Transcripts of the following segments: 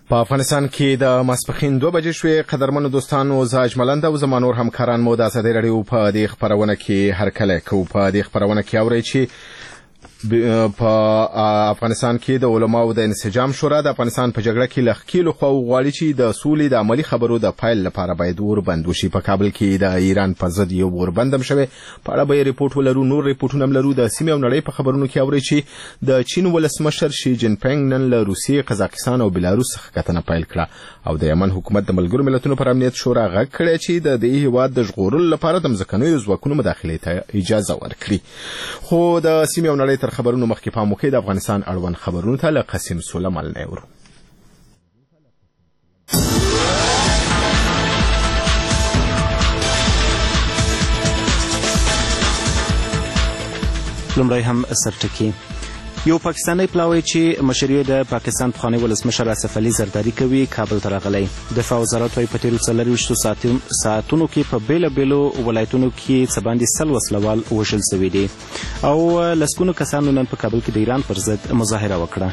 په افغانستان کې د ماسپښین 2 بجې شوې. قدرمنو دوستانو، زه اجملند او زما نور همکاران مو د ازادي راډیو په دې خپرونه کې هرکلی کوو. په دې خپرونه کې اورئ چې په افغانستان کې د علماو د انسجام شورا د افغانستان په جګړه کې لخکیلو خو غواړي چې د سولې د عملی خبرو د پایل لپاره باید وربند وشي. په کابل کې د ایران پر ضد یو وربندم شوی. په اړه به ریپورت ولرو. نور ریپورتونه هم لرو. د سیمې او نړۍ په خبرونو کې اورئ چې د چین ولسمشر شي جین پینګ نن له روسیې، قزاقستان او بلاروس څخه کتنه پیل کړه، او د یمن حکومت د ملګرو ملتونو پر امنیت شورا غږ کړی چې د دې هیواد د ژغورلو لپاره د ځمکنیو ځواکونو مداخلې ته اجازه ورکړي. خو د سیمې او نړۍ تر خبرونو مخکې پام وکړئ د افغانستان اړوند خبرونو ته له قاسم سلیمان نه اورو. لومړی هم سرټکی. یو پاکستانی پلاوی چې مشري د پاکستان پخوانی ولسمشر آصف علي زرداري کوي کابل ته راغلی. دفاع وزارت وايي په تیرو 24 ساعتونو کې په بیلابیلو ولایتونو کې څه باندې 100 وسلوال وژل شوي دي او لسګونو کسانو نن په کابل کې د ایران پر ضد مظاهره وکړه.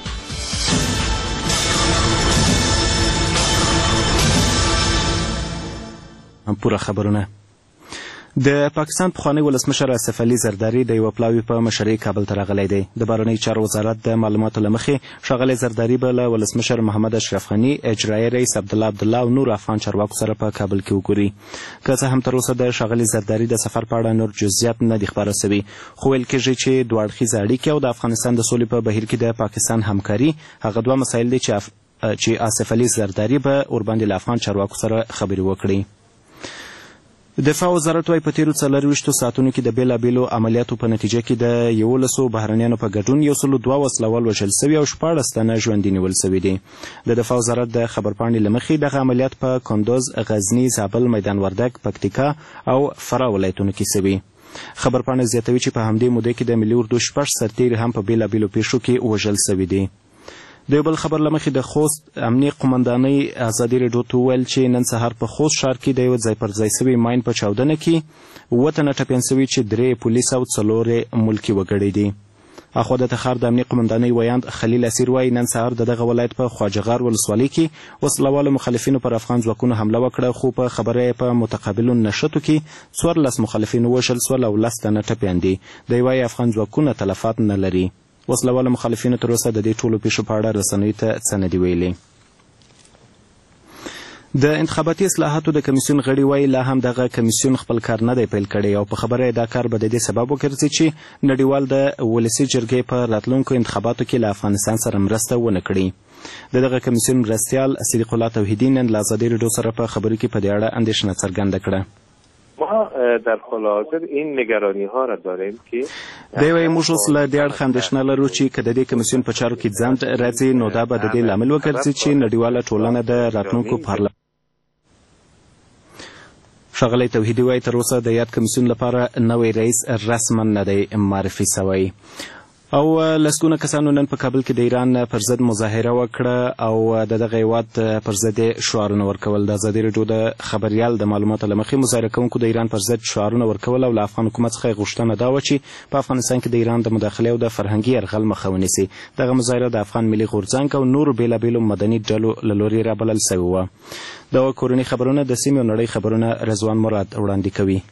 پوره خبرونه. د پاکستان پخوانی ولسمشر آصف علي زرداري د یو پلاوي په مشرۍ کابل ته راغلی دی. د بهرنیو چارو وزارت د معلوماتو له مخې ښاغلی زرداري به له ولسمشر محمد اشرف غني، اجرایي رئیس عبدالله او نور افغان چارواکو سره په کابل کې وګوري. که څه هم تر اوسه د ښاغلي زرداري د سفر په اړه نور جزئیات نه دي خپاره سوي، خو ویل کېږي چې دوه اړخیزه اړیکې او د افغانستان د سولې په بهیر کې د پاکستان همکاري هغه دوه مسایل دي چې آصف علي زرداري به ورباندې له افغان چارواکو سره خبرې وکړي. دفاع وزارت وايي په تیرو 24 ساعتونو کې د بیلابیلو عملیاتو په نتیجه کې د 11 بهرنیانو په ګډون 102 وسلوال وژل شوي او 14 تنه ژوندي نیول شوي دي. د دفاع وزارت د خبرپاڼې له مخې دغه عملیات په کندوز، غزني، زابل، میدان وردګ، پکتیکا او فراه ولایتونو کې شوي. خبرپاڼه زیاتوي چې په همدې موده کې د ملي اردو 6 سرتیري هم په بیلابیلو پیښو کې وژل شوي دي. د یو بل خبر له مخې د خوست امنیه قومندانۍ ازادي راډیو ته وویل چې نن سهار په خوست ښار کې د یو ځای پر ځای سوي ماین په چاودنه کې 7 تنه ټپیان سوي چې 3 پولیس او 4 ملکي وګړي دي. اخوا د تخار د امنیه قومندانۍ ویاند خلیل اسیر وایي نن سهار د دغه ولایت په خواجهغار ولسوالۍ کې وسلوالو مخالفینو پر افغان ځواکونو حمله وکړه، خو په خبره په متقابلو نښتو کې 14 مخالفین وژل شول او 10 تنه ټپیان دي. دی وایي افغان ځواکونه تلفات نه لري. وسلوالو مخالفینو تر اوسه د دې ټولو پیښو په اړه رسنیو ته څه نه دي ویلي. د انتخاباتي اصلاحاتو د کمیسیون غړي وایي لا هم دغه کمیسیون خپل کار نه دی پیل کړی او په خبره دا کار به د دې سبب وګرځي چې نړیوال د ولسي جرګې په راتلونکو انتخاباتو کې له افغانستان سره مرسته ونه کړي. دغه کمیسیون مرستیال صدیق الله توحیدی نن له ازادي راډیو سره په خبرو کې په دې اړه اندېښنه څرګنده کړه. ما در حال حاضر این نگرانی ها را داریم که دی وايي موږ اوس له دې اړخه اندېښنه لرو چې که د دې کمیسیون په چارو کې ځنډ راځي نو دا به د دې لامل وګرځي چې نړیواله ټولنه د راتلونکو پارلمان. ښاغلی توحیدي وايي تر اوسه د یاد کمیسیون لپاره نوی رئیس رسما نه دی معرفي سوی. او لسګونه کسانو نن په کابل کې د ایران پر ضد مظاهره وکړه او د دغه هیواد پر ضد شعارونه ورکول. د ازادي راډیو د خبریال د معلوماتو له مخې مظاهره کوونکو د ایران پر ضد شعارونه ورکول او له افغان حکومت څخه غوښتنه دا وه چې په افغانستان کې د ایران د مداخلې او د فرهنګي یرغل مخه ونیسي. دغه مظاهره د افغان ملي غورځنګ او نورو بیلابیلو مدني ډلو له لورې رابلل سوې وه. د کورني خبرونه د سیمې او نړۍ خبرونه رضوان مراد وړاندې کوي.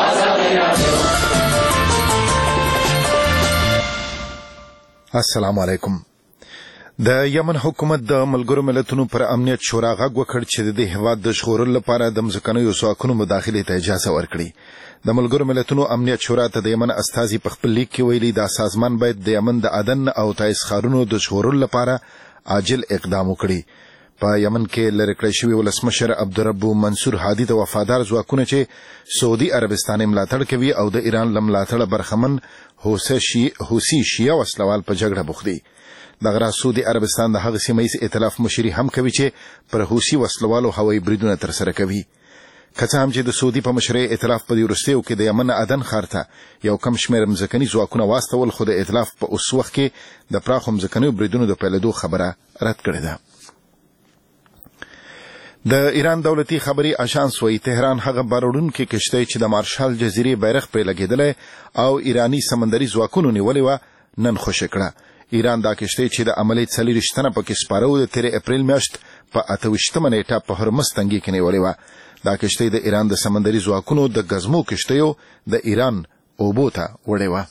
السلام علیکم. د یمن حکومت د ملګرو ملتونو پر امنیت شورا غږ وکړ چې د هیواد د ژغورلو لپاره د ځمکنیو ځواکونو مداخلې ته اجازه ورکړي. د ملګرو ملتونو امنیت شورا ته د یمن استازي په خپل لیک کې ویلي دا سازمان باید د یمن د عدن او تایز ښارونو د ژغورلو لپاره عاجل اقدام وکړي. په یمن کې لرې کړی شوی ولسمشر عبدالرب منصور هادي د وفادار ځواکونه چې سعودي عربستان ملاتړ کوي او د ایران له ملاتړه برخمن حوثي شیعه وسلوال په جګړه بوخت دي. دغه راز سعودي عربستان د هغه سیمه ییز ائتلاف مشري هم کوي چې پر حوثي وسلوالو هوایي بریدونه ترسره کوي. که څه هم چې د سعودي په مشرۍ ائتلاف په دې وروستیو کې د یمن عدن ښار ته یو کم شمېر مځکني ځواکونه واستول، خو د ائتلاف په اوس وخت کې د پراخو مځکنیو بریدونو د پیلېدو خبره رد کړې ده. د ایران دولتي خبري اژانس وايي تهران هغه باروړونکې کشتۍ چې د مارشال جزیرې بیرغ پرې لګېدلی او ایرانی سمندري ځواکونو نیولې وه نن خوشې کړه. ایران دا کشتۍ چې د عملي 40 تنه پکې سپارو د 13 اپریل میاشت په 28مه نیټه په هرمز تنګي کې نیولې و. دا کشتۍ د ایران د سمندري ځواکونو د غزمو کشتیو د ایران اوبو ته وړې و.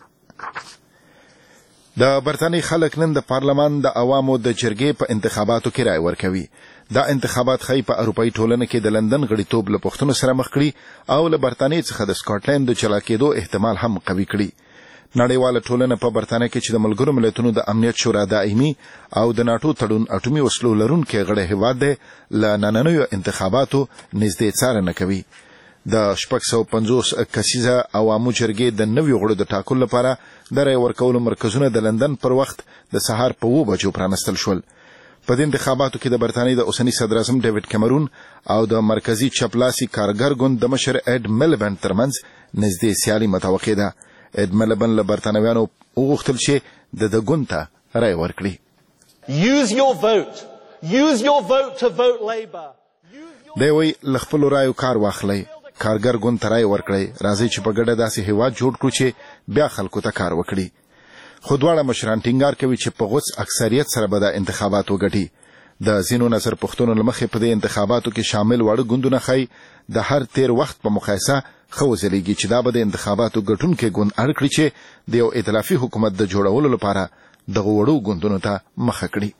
د برتانیې خلک نن د پارلمان د عوامو د جرګې په انتخاباتو کې رائے ورکوي. دا انتخابات خی په اروپאי ټولنه کې د لندن غړیتوب له پښتنو سره مخ کړي او له برتانیې څخه د سکاټلند د چلا کېدو احتمال هم قوي کړي. نړیواله ټولنه په برتانیې کې چې د ملګرو ملتونو د امنیت شورا دایمي او د ناتو تړون اټومي وسلو لرونکي غړي هیواد دی له نننیو انتخاباتو نږدې څارنه کوي. د 650 کسیزه عوامو جرګې د نویو غړو د ټاکلو لپاره د رای ورکولو مرکزونه د لندن پر وخت د سهار په 2 بجو پرانستل شول. په دې انتخاباتو کې د برتانیې د اوسنی صدر اعظم ډیوډ کیمرون او د مرکزی چپلاسي کارګر ګوند د مشر اډ ملبن ترمنځ نږدې سیالي متوقع ده. اډ ملبن له برتانویانو وغوښتل چې د ګوند ته رای ورکړي. Use your vote. Use your vote to vote Labour. دی وی لخپل رایو کار واخلي. کارګر ګوند ته رای ورکړي. راځي چې په ګډه داسې هیواد جوړ کړو چې بیا خلکو ته کار وکړي. خو دواړه مشران ټینګار کوي چې په غوڅ اکثریت سره به د انتخابات وګټي. د ځینو نظر پښتنو لمخې په دې انتخاباتو کې شامل وړ ګوندونه خي د هر تیر وخت په مقایسه خوځلېږي چې دا به د انتخاباتو ګټونکو ګوند اړ کړي چې د یو ائتلافي حکومت د جوړولو لپاره دغه وړو ګوندونو ته مخه کړي.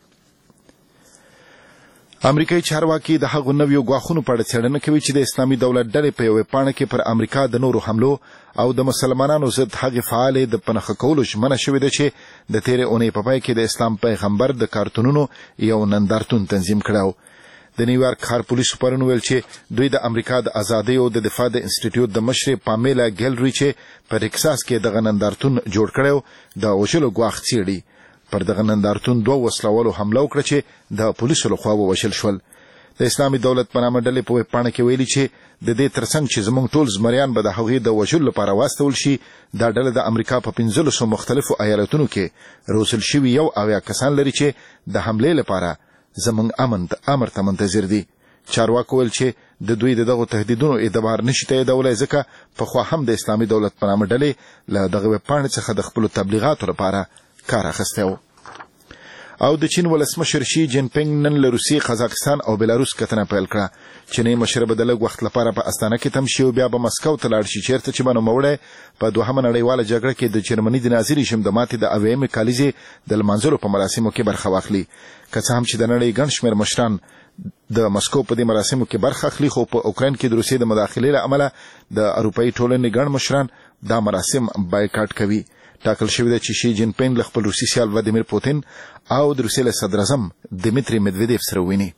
امریکایي چارواکي د هغو نویو غواخونو په اړه څېړنه کوي چې د اسلامي دولت ډلې په یوه پاڼه کې پر امریکا د نورو حملو او د مسلمانانو ضد هغې فعالې د پنهخه کولو ژمنه شوې ده چې د تېرې اونۍ په پای کې د اسلام پیغمبر د کارتونونو یو نندارتون تنظیم کړی. د نیویارک ښار پولیسو پرون ویل چې دوی د امریکا د ازادۍ او د دفاع د انسټیټیوټ د مشرې پامیلا ګیلري چې په ټکساس کې دغه نندارتون جوړ کړی د وژلو ګواښ څېړي. پر دغه نندارتون 2 وسلوالو حمله وکړه چې د پولیسو لخوا ووژل شول. د اسلامي دولت په نامه ډلې په پاڼه کې ویلي چې د دې ترڅنګ چې زموږ ټول زمریان به د هغوی د وژلو لپاره واستول شي، دا ډله د امریکا په 15 مختلفو ایالتونو کې روزل شوي 1 کسان لري چې د حملې لپاره زموږ امر ته منتظر دي. چارواکو ویل چې د دوی دغه تهدیدونو اعتبار نشي تاییدولای ځکه پخوا هم د اسلامي دولت په نامه ډلې له دغه پاڼې څخه د خپل تبلیغاتو لپاره کار اخیستی و. او د چین ولسمشر شي جین پینګ نن له روسیې، قزاقستان او بلاروس کتنه پیل کړه. چیني مشر به د لږ وخت لپاره په استانه کې تم شي او بیا به مسکو ته لاړ شي چیرته چې نوموړی په دوهمه نړیواله جګړه کې د جرمني د نازي رژیم د ماتې د اویمې کالیزې د لمانځلو په مراسمو کې برخه واخلي. که څه هم چې د نړۍ ګڼ شمېر مشران د مسکو په دې مراسمو کې برخه اخلي، خو په اوکراین کې د روسیې د مداخلې له امله د اروپאי ټولنې ګڼ مشران دا مراسم بایکاټ کوي. ټاکل شوی دی چې شي جین پینګ له خپل روسي سیال ولادیمیر پوتین او د روسیې له صدر اعظم دمیتری مدویدیف سره وویني.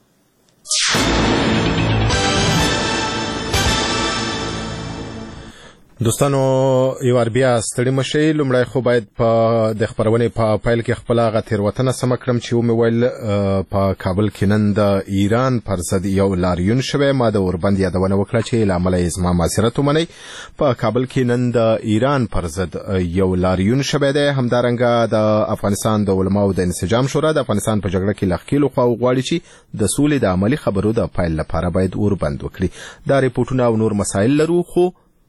دوستانو یو بیا ستړي مشي. لومړی خو باید په د خبرونې په پایل کې خپل هغه تیروتنه سم کړم چې ومې ویل په کابل کې نن د ایران پر ضد یو لاریون شوی. ما د اوربند یادونه وکړه چې له امله یې زما معذرت ومنئ. په کابل کې نن د ایران پر ضد یو لاریون شوی دی. همدارنګه د افغانستان د علماو د انسجام شورا د افغانستان په جګړه کې لښکېلو خوا وغواړي چې د سولې د عملي خبرو د پایل لپاره باید اوربند وکړي. دا ریپورټونه او نور مسایل لرو، خو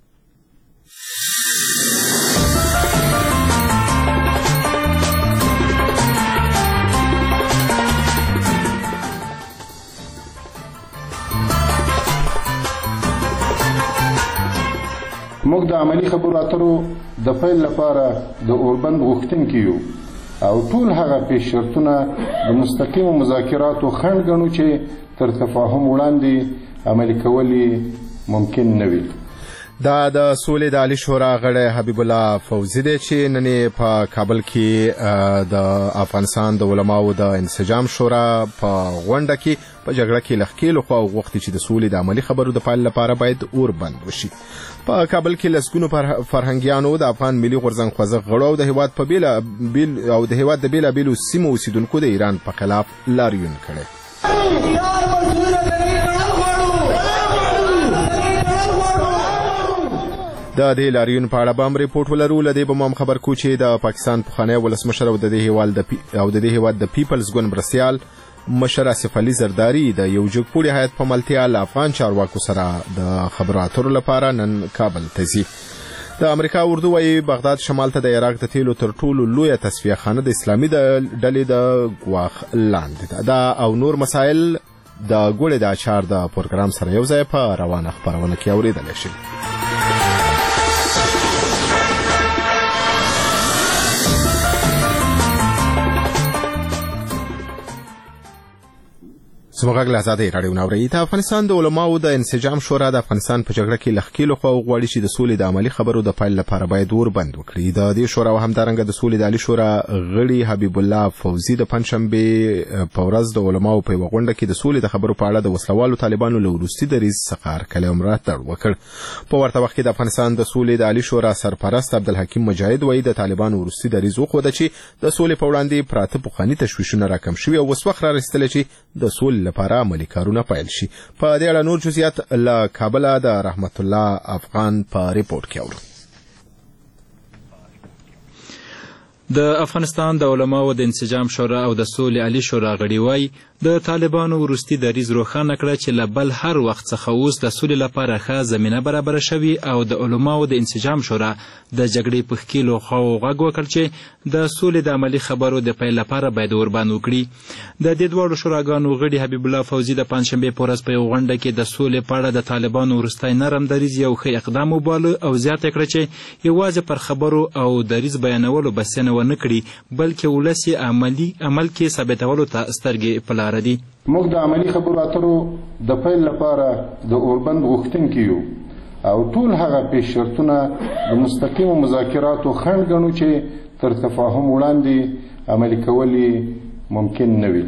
موږ د عملی خبرو اترو د پیل لپاره د اوربند غوښتونکي یو او ټول هغه پیش شرطونه د مستقیم مذاکراتو خنډ ګڼو چې تر تفاهم وړاندې عملي کول ممکن نه وي. دا د سولې د عالی شورا غړی حبیب الله فوزي دی چې نن په کابل کې د افغانستان د علماو د انسجام شورا په غونډه کې په جګړه کې لښکېلو خوا وغوښتي چې د سولې د عملي خبرو د پایل لپاره باید اوربند وشي. په کابل کې لسګونو فرهنګیانو د افغان ملي غورځنګ خوځښت غړو او د هیواد په بیلابیلو سیمو اوسیدونکو د ایران په خلاف لاریون کړی. د دې لاریون په اړه به هم ریپورټ ولرو. له دې به هم خبر کو چې د پاکستان پخوانی ولسمشر او د دې هیواد د پیپلز ګوند مرستیال مشر آصف علي زرداري د یو جګپوړي هیات په ملتیا له افغان چارواکو سره د خبرو اترو لپاره نن کابل ته ځي. د امریکا اردو وايي بغداد شمال ته د عراق د تیلو تر ټولو لویه تصفیه خانه د اسلامي ډلې د ګواښ لاندې ده. دا او نور مسایل د ګوړې د اچار د پروګرام سره یو ځای په روانه خپرونه کې اورېدلی شي. زموږ غږ له ازادۍ راډیو نه اورئ. د افغانستان د علماو د انسجام شورا د افغانستان په جګړه کې له ښکېلو خواو غواړي چې د سولې د عملي خبرو د پیل لپاره باید ور بند وکړي. د دې شورا همدارنګه د سولې د عالي شورا غړي حبیب الله فوزي د پنجشنبې په ورځ د علماو په یوه غونډه کې د سولې د خبرو په اړه د وسلوالو طالبانو له وروستي دریځ څخه هرکلی ملاتړ وکړ. په ورته وخت کې د افغانستان د سولې د عالي شورا سرپرست عبدالحکیم مجاهد وایي د طالبانو وروستي دریځ وښوده چې د سولې په وړاندې پراته پخواني تشویشونه راکم شوي او اوس وخت رارسېدلی چې د سولې لپاره عملي کارونه پیل شي. په دې اړه نور جزئیات له کابل د رحمت الله افغان په ریپورت کې اورو. د افغانستان د علماو د انسجام شورا او د سولې عالي شورا غړي وایي د طالبانو وروستي دریځ روښانه کړه چې له بل هر وخت څخه اوس د سولې لپاره ښه زمینه برابره شوې او د علماو د انسجام شورا د جګړې په ښکېلو خواو غږ وکړ چې د سولې د عملي خبرو د پیل لپاره باید وربند وکړي. د دې دواړو شوراګانو غړي حبیب الله فوزي د پنجشنبې په ورځ په یوه غونډه کې د سولې په اړه د طالبانو وروستی نرم دریځ یو ښه اقدام وباله او زیاته کړه چې یوازې پر خبرو او دریځ بیانولو بسنه ونه کړي بلکې ولس یې عمل کې ثابتولو ته سترګې په لاره دي. موږ د عملي خبرو اترو د پیل لپاره د اوربند غوښتونکي یو او ټول هغه پیش شرطونه د مستقیمو مذاکراتو خنډ ګڼو چې تر تفاهم وړاندې عملي کول ممکن نه وي.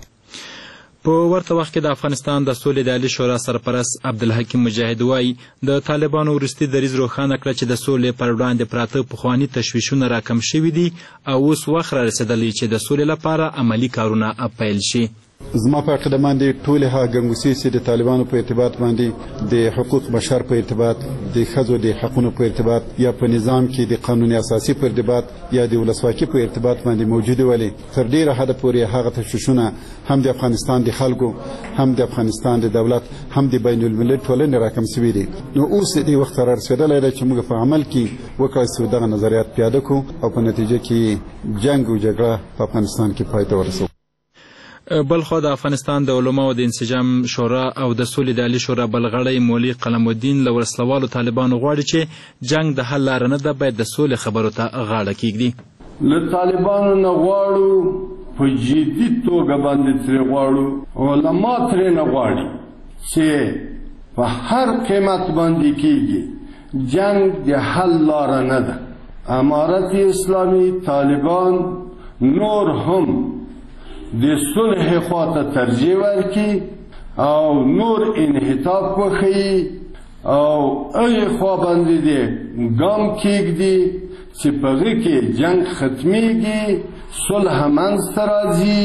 په ورته وخت کې د افغانستان د سولې د عالي شورا سرپرست عبدالحکیم مجاهد وایي د طالبانو وروستي دریځ روښانه کړه چې د سولې پر وړاندې پراته پخواني تشویشونه راکم شوي دي او اوس وخت رارسېدلی چې د سولې لپاره عملي کارونه پیل شي. زما په عقیده باندې ټولې هغه ګنګوسې چې د طالبانو په ارتباط باندې د حقوق بشر په ارتباط د ښځو د حقونو په ارتباط یا په نظام کې د قانون اساسي په ارتباط یا د ولسواکۍ په ارتباط باندې موجوده ولې تر ډیره حده پورې هغه تشویشونه هم د افغانستان د خلکو هم د افغانستان د دولت هم د بین المللي ټولنې راکم شوي دي. نو اوس دې وخت رارسېدلی دی چې موږ په عمل کې وکړای شو دغه نظریات پیاده کړو او په نتیجه کې جنګ او جګړه په افغانستان کې پای ته ورسوو. بلخوا د افغانستان د علماو د انسجام شورا او د سولې د عالي شورا بل غړی مولوي قلم الدین له وسلوالو طالبانو غواړي چې جنګ د حل لاره نه ده باید د سولې خبرو ته غاړه کیږدي. له طالبانو نه غواړو په جدي توګه باندې ترې غواړو علما ترې نه غواړي چې په هر قیمت باندې کیږي جنگ د حل لاره نه ده. امارت اسلامي طالبان نور هم د صلح خواته ترجیح ورکړي او نور انحطاط وښیي او هغې خوا باندې دې ګام کېږدي چې په هغې کې جنګ ختمیږي صلح منځته راځي.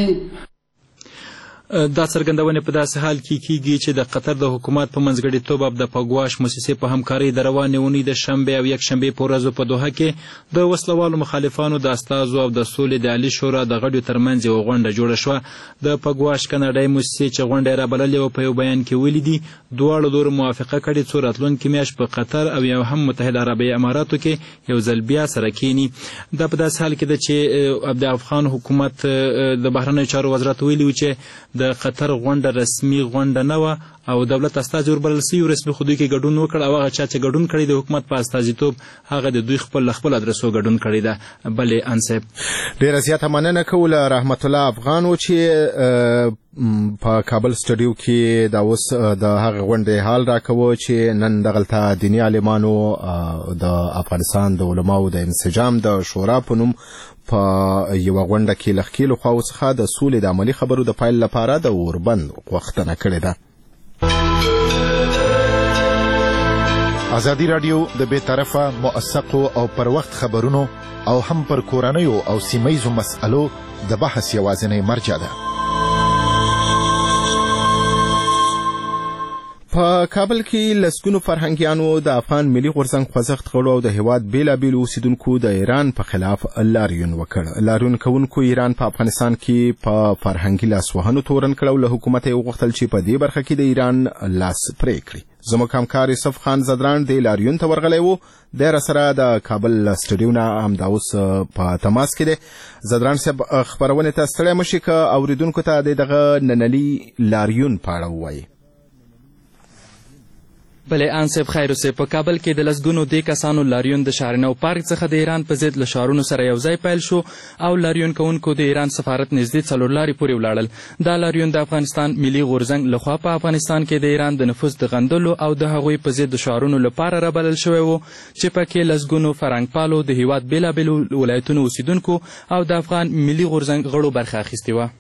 دا څرګندونې په داسې حال کې کیږي چې د قطر د حکومت په منځګړیتوب د پګواش موسسې په همکارۍ د روانې اونۍ د شنبې او یکشنبې په ورځو په دوحه کې د وسلوالو مخالفانو د استازو او د سولې د عالي شورا د غړیو ترمنځ یوه غونډه جوړه شوه. د پګواش کاناډایي موسسې چې غونډه یې رابللې وه په یو بیان کې ویلي دي دواړو لورو موافقه کړې څو راتلونکې میاشت په قطر او یا هم متحده عربي اماراتو کې یو ځل بیا سره کینی. دا په داسې حال کې ده چې د افغان حکومت د بهرنیو چارو وزارت ویلي و چې د قطر غونډه رسمي غونډه نه وه او دولت استازي وربلل سوي رسمي خودی کې ګډون وکړ او هغه چا چې ګډون کړی د حکومت په استازیتوب هغه د دوی خپل ادرسو ګډون کړی ده. بلې انصب ډیره زیاته مننه کوله رحمت الله افغان و چې په کابل سټوډیو کې دا اوس د هغه غونډې حال راکوه چې نن دغلته دیني عالمانو د افغانستان د علماو د انسجام د شورا په نوم په یوه غونډه کې له ښکېلو خواو څخه د سولې د عملي خبرو د پیل لپاره د اوربند غوښتنه کړې ده. ازادي راډیو د بې طرفه موثقو او پر وخت خبرونو او هم پر کورنیو او سیمهیزو مسألو د بحث یوازینی مرجع ده. په کابل کې لسګونو فرهنګیانو د افغان ملي غورځنګ خوځښت غړو او د هیواد بیلابیلو اوسیدونکو د ایران په خلاف لاریون وکړ. لاریون کوونکو ایران په افغانستان کې په فرهنګي لاسوهنو تورن کړ او له حکومت یې وغوښتل چې په دې برخه کې د ایران لاس پرې کړي. زموږ همکار یوسف خان زدران د لاریون ته ورغلی و. د سره د کابل سټډیو نه همدا اوس په تماس کې دی. زدران صاحب خبرونه ته ستړی مشي که اوریدونکو ته دغه نننی لاریون په اړه ووایي. بله انصب خیر اوسې. په کابل کې د لسګونو دې کسانو لاریون د شهرنو پارک څخه د ایران په ضد له ښارونو سره یو ځای پیل شو او لاریون کوونکو د ایران سفارت نږدې 4 لارې پورې ولاړل. دا لاریون د افغانستان ملي غورځنګ لخوا په افغانستان کې د ایران د نفوذ د غندلو او د هغوی په ضد د شعارونو لپاره رابلل شوی و چې پکې لسګونو فرهنګپالو د هیواد بېلابېلو ولایتونو اوسیدونکو او د افغان ملي غورځنګ غړو برخه اخیستې وه.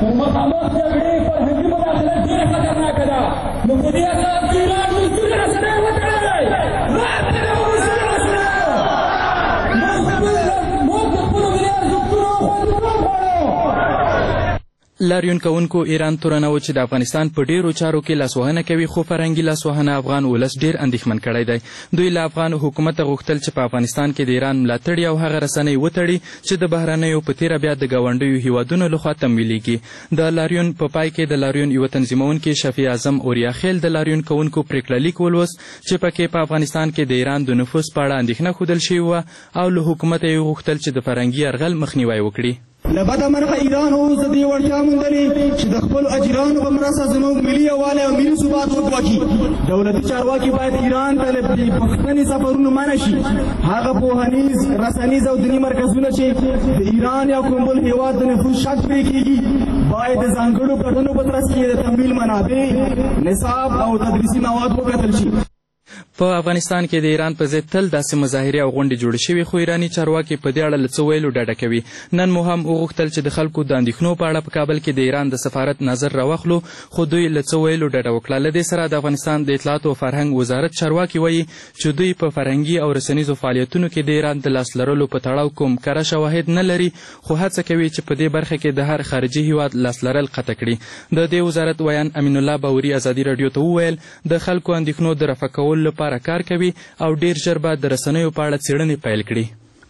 لاریون کوونکو ایران تورنه و چې د افغانستان په ډیرو چارو کې لاسوهنه کوي، خو فرهنګي لاسوهنه افغان ولس ډیر اندېښمن کړی دی. دوی له افغان حکومت غوښتل چې په افغانستان کې د ایران ملاتړي او هغه رسنۍ وتړي چې د بهرنیو په تیره بیا د ګاونډیو هیوادونو لخوا تمویلیږي. د لاریون په پای کې د لاریون یوه تنظیمونکي شفیع اعظم اوریاخیل د لاریون کوونکو پریکړه لیک ولوست چې پکې په افغانستان کې د ایران د نفوذ په اړه اندېښنه ښودل شوې وه او له حکومته یې غوښتل چې د فرهنګي یرغل مخنیوی وکړي. له بده مرغه ایران اوس د دې وړتیا موندلې چې د خپلو اجیرانو په مرسته زموږ ملي یووالی او ملي ثبات وګواکي. دولتي چارواکي باید ایران ته له پښتني سفرونو منع شي. هغه پوهنیز، رسنیز او دیني مرکزونه چې د ایران یا کوم بل هېواد د نفوذ شک پرې کېږي باید د ځانګړو کړنو په ترڅ کې د تمویل منابع، نصاب او تدریسي مواد وکتل شي. په افغانستان کې د ایران په ضد تل داسې مظاهرې او غونډې جوړې شوې، خو ایراني چارواکي په دې اړه له څه ویلو ډډه کوي. نن مو هم وغوښتل چې د خلکو د اندېښنو په اړه په کابل کې د ایران د سفارت نظر راواخلو، خو دوی له څه ویلو ډډه وکړه. له دې سره د افغانستان د اطلاعاتو او فرهنګ وزارت چارواکي وایي چې دوی په فرهنګي او رسنیزو فعالیتونو کې د ایران د لاس لرلو په تړاو کوم کره شواهد نه لري، خو هڅه کوي چې په دې برخه کې د هر خارجي هیواد لاس لرل قطع کړي. د دې وزارت ویان امین الله باوري ازادي راډیو ته وویل د خلکو اندېښنو د رفع کولو لپاره کار کوي او ډیر ژر به د رسنیو په اړه څېړنې پیل کړي.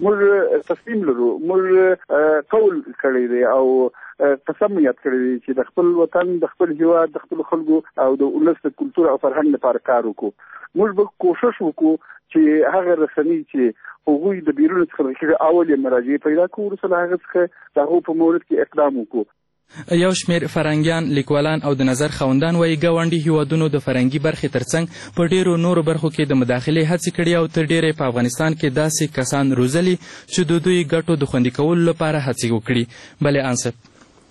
موږ تصمیم لرو، موږ قول کړی دی او قسم یاد کړی دی چې د خپل وطن، د خپل هیواد، د خپل خلکو او د ولس د کلتور او فرهنګ لپاره کار وکړو. موږ به کوشش وکړو چې هغه رسنۍ چې هغوی د بیرون څخه راکېږي اول یې مراجعې پیدا کړو، وروسته له هغه څخه د هغو په مورد کې اقدام وکړو. یو شمېر فرهنګیان، لیکوالان او د نظر خاوندان وایي ګاونډي هیوادونو د فرهنګي برخې ترڅنګ په ډیرو نورو برخو کې د مداخلې هڅې کړي او تر ډیره په افغانستان کې داسې کسان روزلي چې د دوی ګټو د خوندي کولو لپاره هڅې وکړي. بلې انصب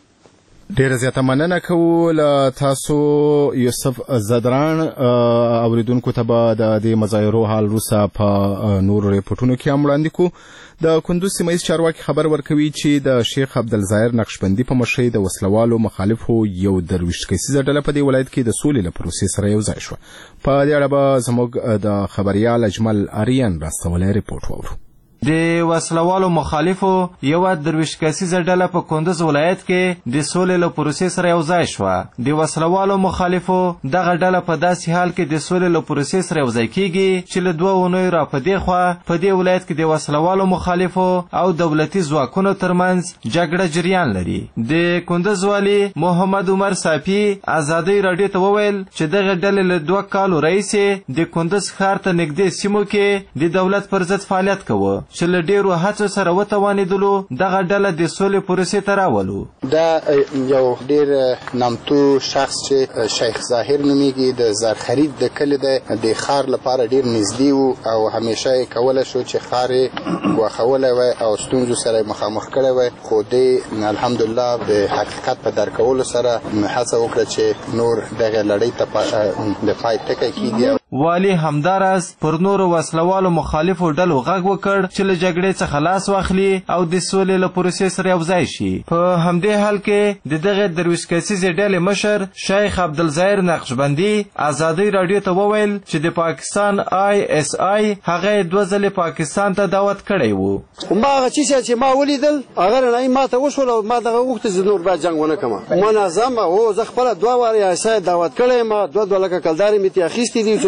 ډیره زیاته مننه کوو له تاسو یوسف زدران. اوریدونکو ته به د دې مظاهرو حال وروسته په نورو ریپورټونو کې هم وړاندې کوو. د کندوز سیمه ییز چارواکي خبر ورکوي چې د شیخ عبدالظاهر نقشبندي په مشرۍ د وسلوالو مخالفو یو درویشت کسیزه ډله په دې ولایت کې د سولې له پروسې سره یو ځای شوه. په دې اړه به زموږ د خبریال اجمل آریان راستولی ریپورټ واورو. د وسلوالو مخالفو یو درویشت کسیزه ډله په کندوز ولایت کې د سولې له پروسې سره یو ځای شوه. د وسلوالو مخالفو دغه ډله په داسې حال کې د سولې له پروسې سره یو ځای کېږي چې له 2 اونیو را په دې خوا په دې ولایت کې د وسلوالو مخالفو او دولتي ځواکونو ترمنځ جګړه جریان لري. د کندوز والي محمد عمر صافي ازادۍ راډیو ته وویل چې دغه ډلې له 2 کالو راهیسې د کندوز ښار ته نږدې سیمو کې د دولت پر ضد فعالیت کوه چې له ډیرو هڅو سره وتوانېدلو دغه ډله د سولې پروسې ته راولو. دا یو ډیر نامتو شخص چې شیخ ظاهر نومیږي د زرخرید د کلي د ښار لپاره ډیر نږدې وو او همیشه یې کولی شو چې ښار یې ګواښولی وی او ستونزو سره یې مخامخ کړی وی، خو دی الحمدلله د حقیقت په درک کولو سره هڅه وکړه چې نور دغه لړۍ ته د پای ټکی کېږي. والی همداراز پر نورو وسلوالو مخالفو ډلو غږ وکړ چې له جګړې څخه لاس واخلي او د سولې له پروسې سره یو ځای شي. په همدې حال کې د دغه درویشت کسیزې ډلې مشر شیخ عبدالظاهر نقشبندي ازادۍ راډیو ته وویل چې د پاکستان ISI هغه 2 ځلې پاکستان ته دعوت کړی وو. ما هغه چې ما ولیدل هغه نه ما ته وشول او ما دغه وخت چې نور باید جنګ ونه کړم. منظم او زه خپل 2 واره ISI دعوت کړی ما 2 لکه کلدارې مې ته اخیستې دي چې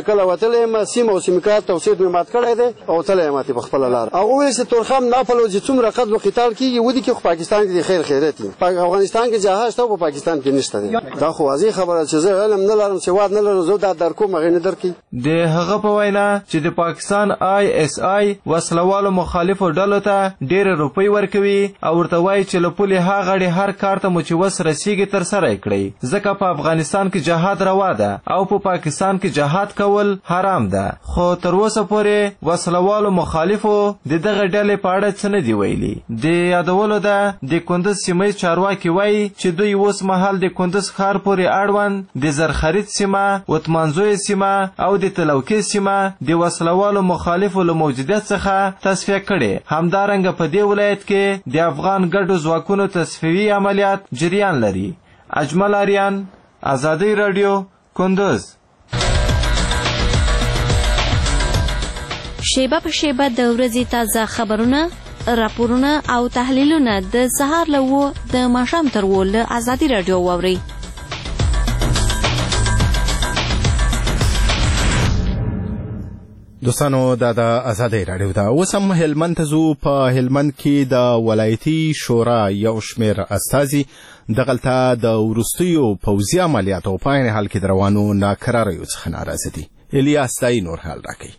کله وتلی یم سیم او سیمکارت توسید مې مات کړی دی او تللی یم په خپله لار او وویل چې تورخم ناپل چې څومره قتل و قتال کېږي ودې کې خو پاکستان کې د خیر خیرات وي په افغانستان کې جهاز شته او په پاکستان کې نشته دی دا خو واضح خبره چې زه علم نه لرم سواد نه لرم زه دا درکوم هغې نه درکوي د هغه په وینا چې د پاکستان ISI وسلوالو مخالفو ډلو ته ډېرې روپۍ ورکوي او ورته وایي چې له پولې ها غړي هر کار ته مو چې وس رسیږي ترسره یې کړئ ځکه په افغانستان کې جهاد روا ده او په پاکستان کې جهاد کول حرام ده خو تر اوسه پورې وسلوالو مخالفو د دغه ډلې په اړه څه نه دي ویلي د یادولو ده د کندز سیمه چارواکي وایي چې دوی اوس مهال د کندز ښار پورې اړوند د زرخرید سیمه وتمنزوی سیمه او د تلوکي سیمه د وسلوالو مخالفو له موجودیت څخه تصفیه کړي همدارنګه په دې ولایت کې د افغان ګډو ځواکونو تصفیوي عملیات جریان لري اجمل آریان ازادي رادیو کندز شیبه په شیبه د ورځې تازه خبرونه راپورونه او تحلیلونه د سهار له 9 د ماښام تر 10 له ازادي رادیو واورئ دوستانو دا د ازادي رادیو دا اوس هم هلمند ته ځو په هلمند کې د ولایتي شورا یو شمېر استازي دغلته د وروستیو پوځي عملیاتو په عین حال کې د روانو ناکراریو څخه ناراضه دي الیاس دای نور حال راکوي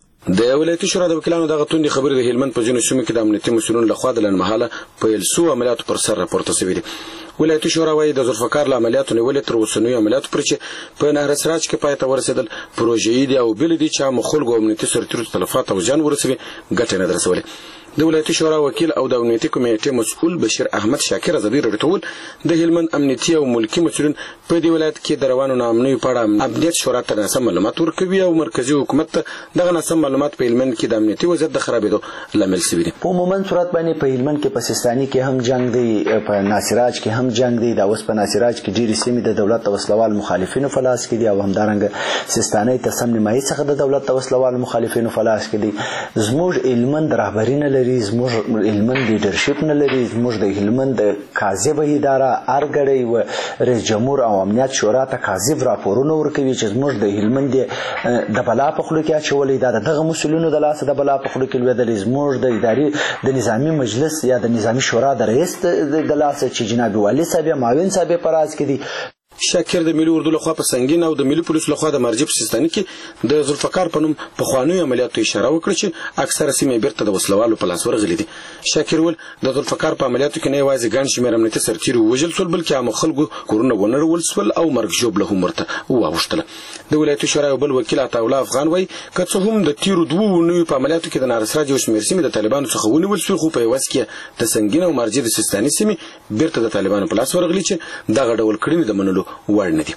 د ولایتي شورا د وکیلانو دغه توندې خبرې د هلمند په ځینو سیمو کې د امنیتي مسؤلینو لخوا د لنډمهاله پیل سوو عملیاتو پر سر راپورته شوي دي ولایتي شورا وایي د ذوالفقار له عملیاتو نیولې تر اوسنیو عملیاتو پورې چې په نهر سراج کې پای ته ورسېدل پروژې دي او بل دي چې عامو خلکو امنیتي سرتیرو ته تلفات او زیان ورسوي ګټه نه درسولې د ولایتي شورا وکیل او د امنیتي کمیټې مسؤل بشیر احمد شاکر ازادي رادیو ته وویل د هلمند امنیتي او ملکي مسؤلین په دې ولایت کې د روانو ناامنیو په اړه امنیت شورا ته ناسم معلومات ورکوي او مرکزي حکومت ته دغه ناسم معلومات په هلمند کې د امنیتي وضعیت د خرابېدو لامل شوي دي په عموما صورت باندې په هلمند کې په سیستاني کې هم جنگ دی په ناصراج کې هم جنگ دی دا اوس په ناصراج کې ډېرې سیمې د دولت د وسلوال مخالفینو په لاس کې دي او همدارنګه سیستاني ته سم نیمایي څخه د دولت د وسلوال مخالفینو په لاس کې دي زموږ هلمند رهبري نه لري زموږ هلمند لیډرشپ نه لري زموږ د هلمند د کاذبه اداره ارګړی و رئیس جمهور او امنیت شورا ته کاذب راپورونه ورکوي چې زموږ د هلمند د بلا په خوله کې اچولې دا دغه مسؤلینو د لاسه د بلا په خوله کې لوېدلې زموږ د ادارې د نظامي مجلس یا د نظامي شورا د رئیس د لاسه چې جناب والي صاحب یا معاون صاحب په راز کې دي شاکر د ملي اردو لخوا په سنگین او د ملي پولیسو لخوا د مرجع په سیستاني کې د ذوالفقار په نوم پخوانیو عملیاتو اشاره وکړه چې اکثره سیمې بیرته د وسلوالو په لاس ورغلي دي شاکر ول د ذوالفقار په عملیاتو کې نه یوازې ګڼ شمېر امنیتي سرتیرو وژل شول بلکې عامو خلکو کورونه ونړول شول او مرګ ژوبله هم ورته واوښتله د ولایتي شورا یو بل وکیل عطاالله افغان وایي که څه هم د تیرو 2 اونیو په عملیاتو کې د نارسراج یو شمېر سیمې د طالبانو څخه ونیول شوې خو په یوه کې د سنگین او مرجع د سیستاني سیمې بیرته د طالبانو په لاس ورغلي چې دغه ډول کړنې د منلو وړ نه دي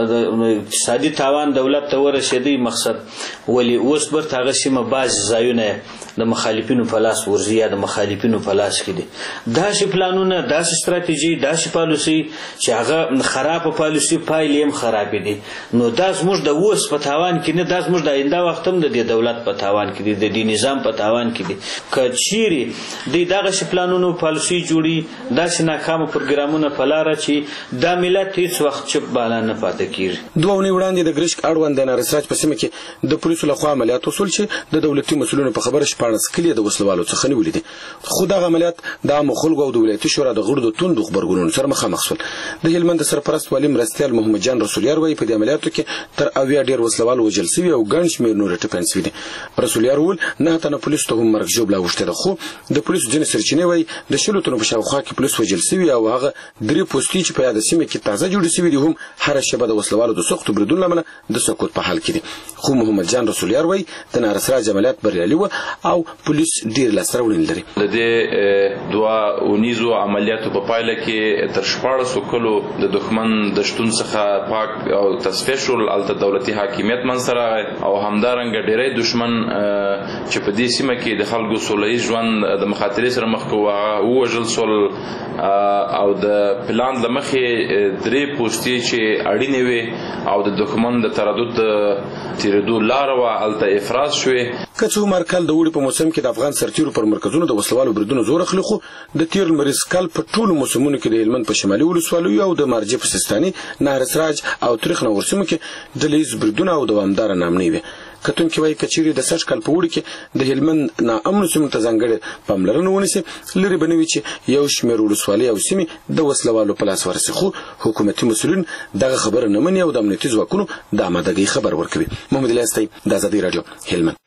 اقتصادي تاوان دولت ته ورسېدی مقصد ولی اوس برته هغه سیمه بعض ځایونه د مخالفینو په لاس ورځي یا د مخالفینو په لاس کې دي داسې پلانونه داسې ستراتیژي داسې پالیسي چې هغه خرابه پالیسي پایلې هم خرابې دي نو دا زموږ د اوس په تاوان کې نه دا زموږ د آینده وخت هم د دې دولت په تاوان کې دي د دې نظام په تاوان کې دي که چیرې دوی دغسې پلانونو پالیسي جوړي داسې ناکامه پروګرامونه په لاره چې دا ملت هېڅ وخت چپ بالا نه پاتې کېږي 2 اونۍ وړاندې د ګرشک اړوند د نارسراج په سیمه کې د پولیسو لخوا عملیات وسول چې د دولتي مسؤلینو په خبره 14 کلي د وسلوالو څخه نیولې دي خو دغه عملیات د عامو خلکو او د ولایتي شورا د غړو د توندو غبرګونونو سره مخامخ شول د هلمند سرپرست والي مرستیال محمد جان رسولیار وایي په دې عملیاتو کې تر 80 ډېر وسلوال وژل شوي او ګڼ شمېر نور ټپیان شوي دي رسولیار وویل 9 تنه پولیسو ته هم مرګ ژوبله اوښتې ده خو د پولیسو ځینې سرچینې وایي د 10 تنو په شاوخوا کې پولیس وژل شوي او هغه 3 پوستې چې په یاده سیمه کې تازه جوړې شوي دي هم هره شبه د وسلوالو د سختو بریدونو له امله د سقوط په حال کې دي خو محمد جان رسولیار وایي د نارسراج عملیات بریالي وه او پولیس ډېر لاسته راوړنې لري د دې 2 اونیزو عملیاتو په پایله کې تر 14 کلو د دښمن د شتون څخه پاک او تصفیه شول هلته دولتي حاکمیت منځته راغی او همدارنګه ډېری دښمن چې په دې سیمه کې د خلکو سوله ییز ژوند د مخاطرې سره مخ کوي هغه ووژل شول او د پلان لمخې 3 پوسټې چې اړینې وي او د دښمن د تردد تیرېدو لار و الته افراز شوې. که څو مرکل د وړي په موسم کې د افغان سرتیرو پر مرکزونو د وسلوالو بریدونو زور اخلي، خو د تیر لمریز کال په ټولو موسمونو کې د هلمند په شمالي ولسوالیو او د مارجې په سیستاني، نهر سراج او تریخ نور سیمو کې ډلهییز بریدونه او دوامداره نامنې وي. کتونکي وایي که چیرې د سږ کال په اوړي کې د هلمند ناامنو سیمو ته ځانګړې پاملرنه ونیسي، لرې به نه وي چې یو شمېر ولسوالۍ او سیمې د وسلوالو په لاس ورسي. خو حکومتي مسؤلین دغه خبره نه مني او د امنیتي ځواکونو د آمادګۍ خبر ورکوي. محمد الیاس، د ازادي راډیو، هلمند.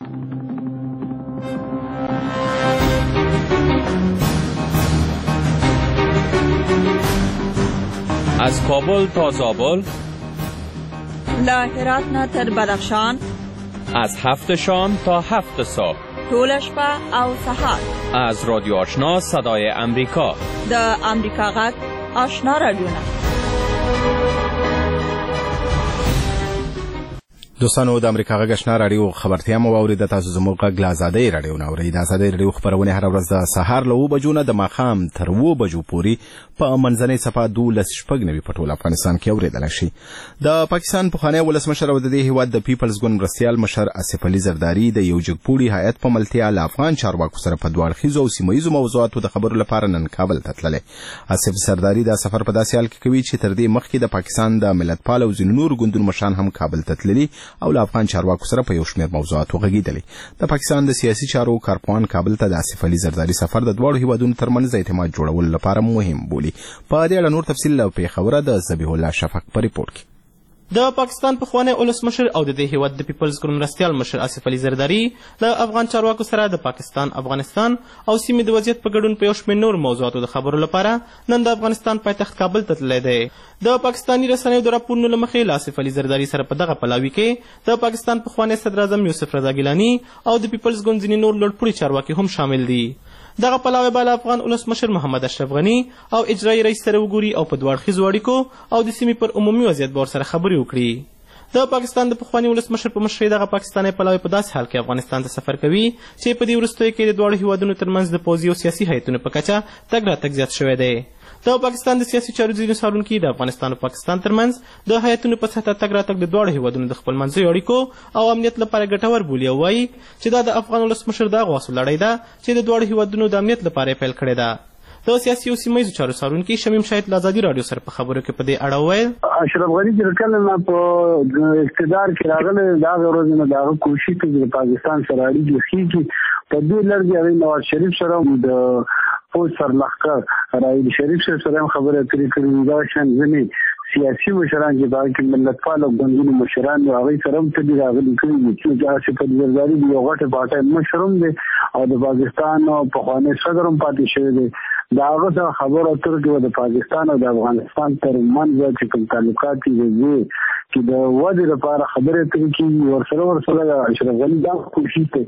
از کابل تا زابل، له هرات نه تر بدخشان، از 7 شام تا 7 صبح، طول شپه او سحر، از رادیو آشنا صدای امریکا، د امریکا غږ آشنا رادیوونه. دوستانو، د امریکا غږ آشنا راډیو خبرتیا مو واورېده. تاسو زموږ غږ له ازادۍ راډیو نه اورئ. د ازادۍ راډیو خپرونې هره ورځ د سهار له 7 بجو نه د ماښام تر 7 بجو پورې په منځنۍ صفحه 12.9 په ټول افغانستان کې اورېدلی شي. د پاکستان پخوانی ولسمشر او د دې هیواد د پیپلز ګوند مرستیال مشر آصف علي زرداري د یو جګپوړي هیئت په ملتیا له افغان چارواکو سره په دواړه اړخیزو او سیمه ییزو موضوعاتو د خبرو لپاره نن کابل ته تللی. آصف زرداري دا سفر په داسې حال کې کوي چې تر دې مخکې د پاکستان د ملتپال او ځینو نورو ګوندونو مشران هم کابل ته تللي او له افغان چارواکو سره په یو شمېر موضوعاتو غږېدلي. د پاکستان د سیاسي چارو کارپوهان کابل ته د آصف علي زرداري سفر د دواړو هیوادونو ترمنځ اعتماد جوړولو لپاره مهم بولي. په دې اړه نور تفصیل له پیښوره د ذبیح الله شفق په ریپورټ کې. د پاکستان پخوانی ولسمشر او د دې هیواد د پیپلز ګوند مرستیال مشر آصف علي زرداري له افغان چارواکو سره د پاکستان، افغانستان او سیمې د وضعیت په ګډون په یو شمېر نور موضوعاتو د خبرو لپاره نن د افغانستان پایتخت کابل ته تللی دی. د پاکستاني رسنیو د راپورونو له مخې له آصف علي زرداري سره په دغه پلاوي کې د پاکستان پخوانی صدر اعظم یوسف رضا ګیلاني او د پیپلز ګوند ځینې نور لوړپوړي چارواکي هم شامل دي. دغه پلاوی به له افغان ولسمشر محمد اشرف غني او اجرایي رئیس سره وګوري او په دواړو اړخیزو اړیکو او د سیمې پر عمومي وضعیت به ورسره خبرې وکړي. د پاکستان د پخواني ولسمشر په مشرۍ دغه پاکستانی پلاوی په داسې حال کې افغانستان ته سفر کوي چې په دې وروستیو کې د دواړو هیوادونو ترمنځ د پوځي او سیاسي هیئتونو په کچه تګ راتګ زیات شوی دی. د پاکستان د سیاسي چارو ځینې څارونکي د افغانستان او پاکستان ترمنځ د هیئتونو په سطحه تګ راتګ د دواړو هیوادونو د خپلمنځیو اړیکو او امنیت لپاره ګټور بولي او وایي چې دا د افغان ولسمشر د غواسو لړۍ ده چې د دواړو هیوادونو د امنیت لپاره یې پیل کړې ده. د سیاسي او سیمه ییزو چارو څارونکي شمیم شاهد له ازادي راډیو سره په خبرو کې په دې اړه وویل اشرف غني چې کله نه په اقتدار کې راغلی دا ورځ نه دا کوشش کوي د پاکستان سره اړیکې ښې په دې لړ کې نواز شریف سره د فوج سرلښکر راهیل شریف سره خبرې کړې دا شان ځنې سیاسي مشران چې باندې ملتپال او ګوندونو مشران او هغه سره هم تدې راغلي کړي چې آصف علي زرداري یو غټه پارټي مشروم دي او د پاکستان او پخوانی صدر هم پاتې شوی دی. دا هغه خبره تر کې د پاکستان او د افغانستان ترمنځ چې کوم تعلقات دي چې د ودې لپاره خبرې کوي ورسره اشرف غني دا کوشش کوي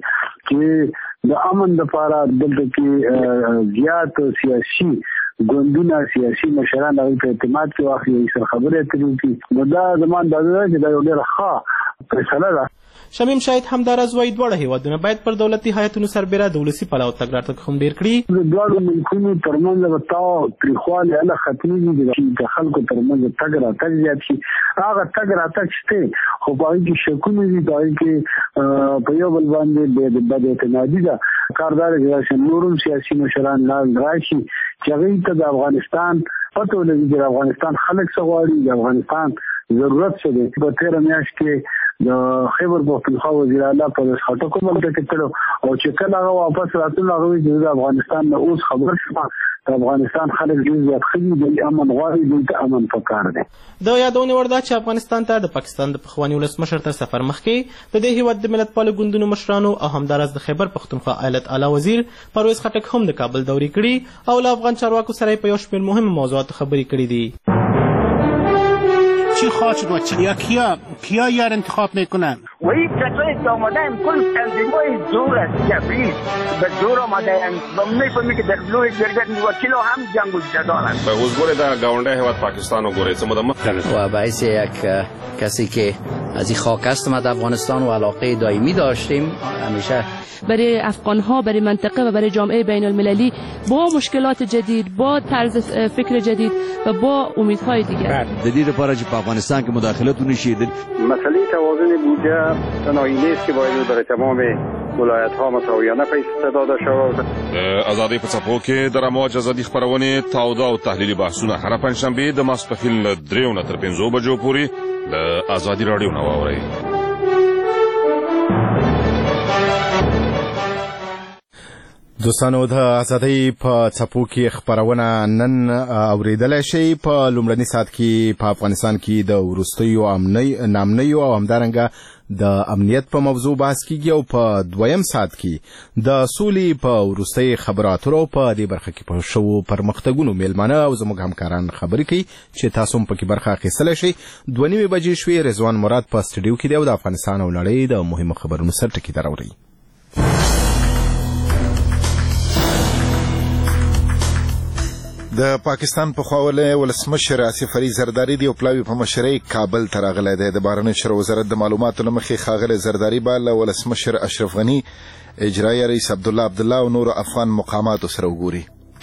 چې د امن لپاره دلته کې زیات سیاسي ګوندونه سیاسي مشران او په اعتماد کې واخلي سره خبرې کوي. نو دا زموږ د دې د یو ډېر ښه فیصله ده. شمیم شاهد همداراز وایي دواړه هیوادونه باید پر دولتي هیئتونو سربېره د ولسي پلاو تګ راتګ هم ډېر کړي. د دواړو ملکونو ترمنځ به تاوتریخوالی هله ختمېږي چې د خلکو ترمنځ تګ راتګ زیات شي. هغه تګ راتګ شته خو په هغې کې شکونه دي، په هغې کې په یو بل باندې بد اعتمادي ده. کار دا دی چې نور هم سیاسي مشران راشي چې هغوی ته د افغانستان پته ولګي چې د افغانستان خلک څه غواړي، د افغانستان ضرورت څه دی. په تېره میاشت کې د خیبر پښتونخوا وزیر اعلی په خټکو ملته کې تلو او چې کله هغه واپس راتلل هغه وایي چې د افغانستان نه اوس خبر شوم د افغانستان خلک ډېر زیات ښه دي، امن غواړي، دوی ته امن پکار دی. د یادونې وړ ده چې افغانستان ته د پاکستان د پخواني ولسمشر تر سفر مخکې د دې هیواد د ملتپالو ګوندونو مشرانو او همداراز د خیبر پښتونخوا ایالت اعلی وزیر پرویز خټک هم د کابل دورې کړي او له افغان چارواکو سره په یو شمېر مهمو موضوعاتو خبرې کړې دي. چی خواهد شد و کیا یار انتخاب میکنن؟ وهیچ آماده‌ایم کل تنظیم‌های زور است جبری به زور آماده‌ایم و می‌فهمی که در بلوی شرکت وکیل هم جنگ و جدال است. به حضور در گاونده هیواد پاکستان و گوره و باعث یک کسی که از این خاک هستم از افغانستان و علاقه دائمی داشتیم همیشه برای افغان‌ها، برای منطقه و برای جامعه بین المللی با مشکلات جدید، با طرز فکر جدید و با امیدهای دیگر. دلیل پاره چې په افغانستان کې مداخلت ونشي. مسئله توازن بودجه تنهایی نیست که باید در تمام ولایت‌ها مساویانه پیش داده شود. ازادي په څپو کې د رموج ازادي خبرونه تاوده او تحلیلي بحثونه هر پنځشنبه د ماسپښین له 3 تر 5 بجو پورې د ازادي رادیو نو اورئ. دوستانو د ازادۍ په څپو کې خبرونه نن اوریدلای شي. په لومړني ساعت کې په افغانستان کې د وروستیو نامنیو او همدارنګه د امنیت په موضوع بحث کیږي او په دویم ساعت کې د سولې په وروستي خبرو اترو په دې برخه کې په شو پرمختګونو میلمانه او زموږ همکاران خبرې کوي چې تاسو هم پکې برخه اخیستلی شئ. 2:30 بجې شوې. رضوان مراد په سټډیو کې دی او د افغانستان او نړۍ د مهمو خبرونو سر ټکي دراوړي. د پاکستان په خواله ولسمشر آصف علي زرداری دی او پلاوی په مشرۍ کابل ته راغلی دی. د بهرنیو چارو وزارت د معلوماتو له مخې ښاغلی زرداری به له ولسمشر اشرف غني، اجرایي رئیس عبدالله او نورو افغان مقاماتو سره وګوري.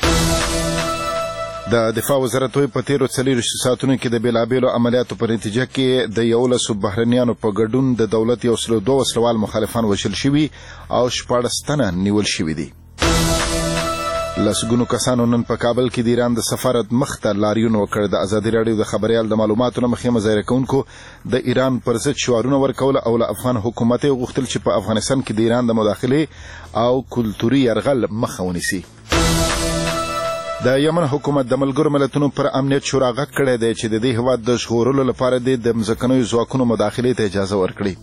د دفاع وزارت وایي په تیرو 24 ساعتونو کې د بېلابېلو عملیاتو په نتیجه کې د 11 بهرنیانو په ګډون د دولت 102 وسلوال مخالفان وژل شوي او 14 تنه نیول شوي دي. لسګونو کسانو نن په کابل کې د ایران د سفارت مخ ته لاریون وکړ. د ازادي راډیو د خبريال د معلوماتو له مخې مظاهره کوونکو د ایران پر ضد شعارونه ورکول او له افغان حکومت غوښتل چې په افغانستان کې د ایران د مداخله او کلتوري یرغل مخه ونیسي. د یمن حکومت د ملګرو ملتونو پر امنیت شورا غږ کړی دی چې د دې هیواد د ژغورلو لپاره د ځمکنیو ځواکونو مداخلې ته اجازه ورکړي.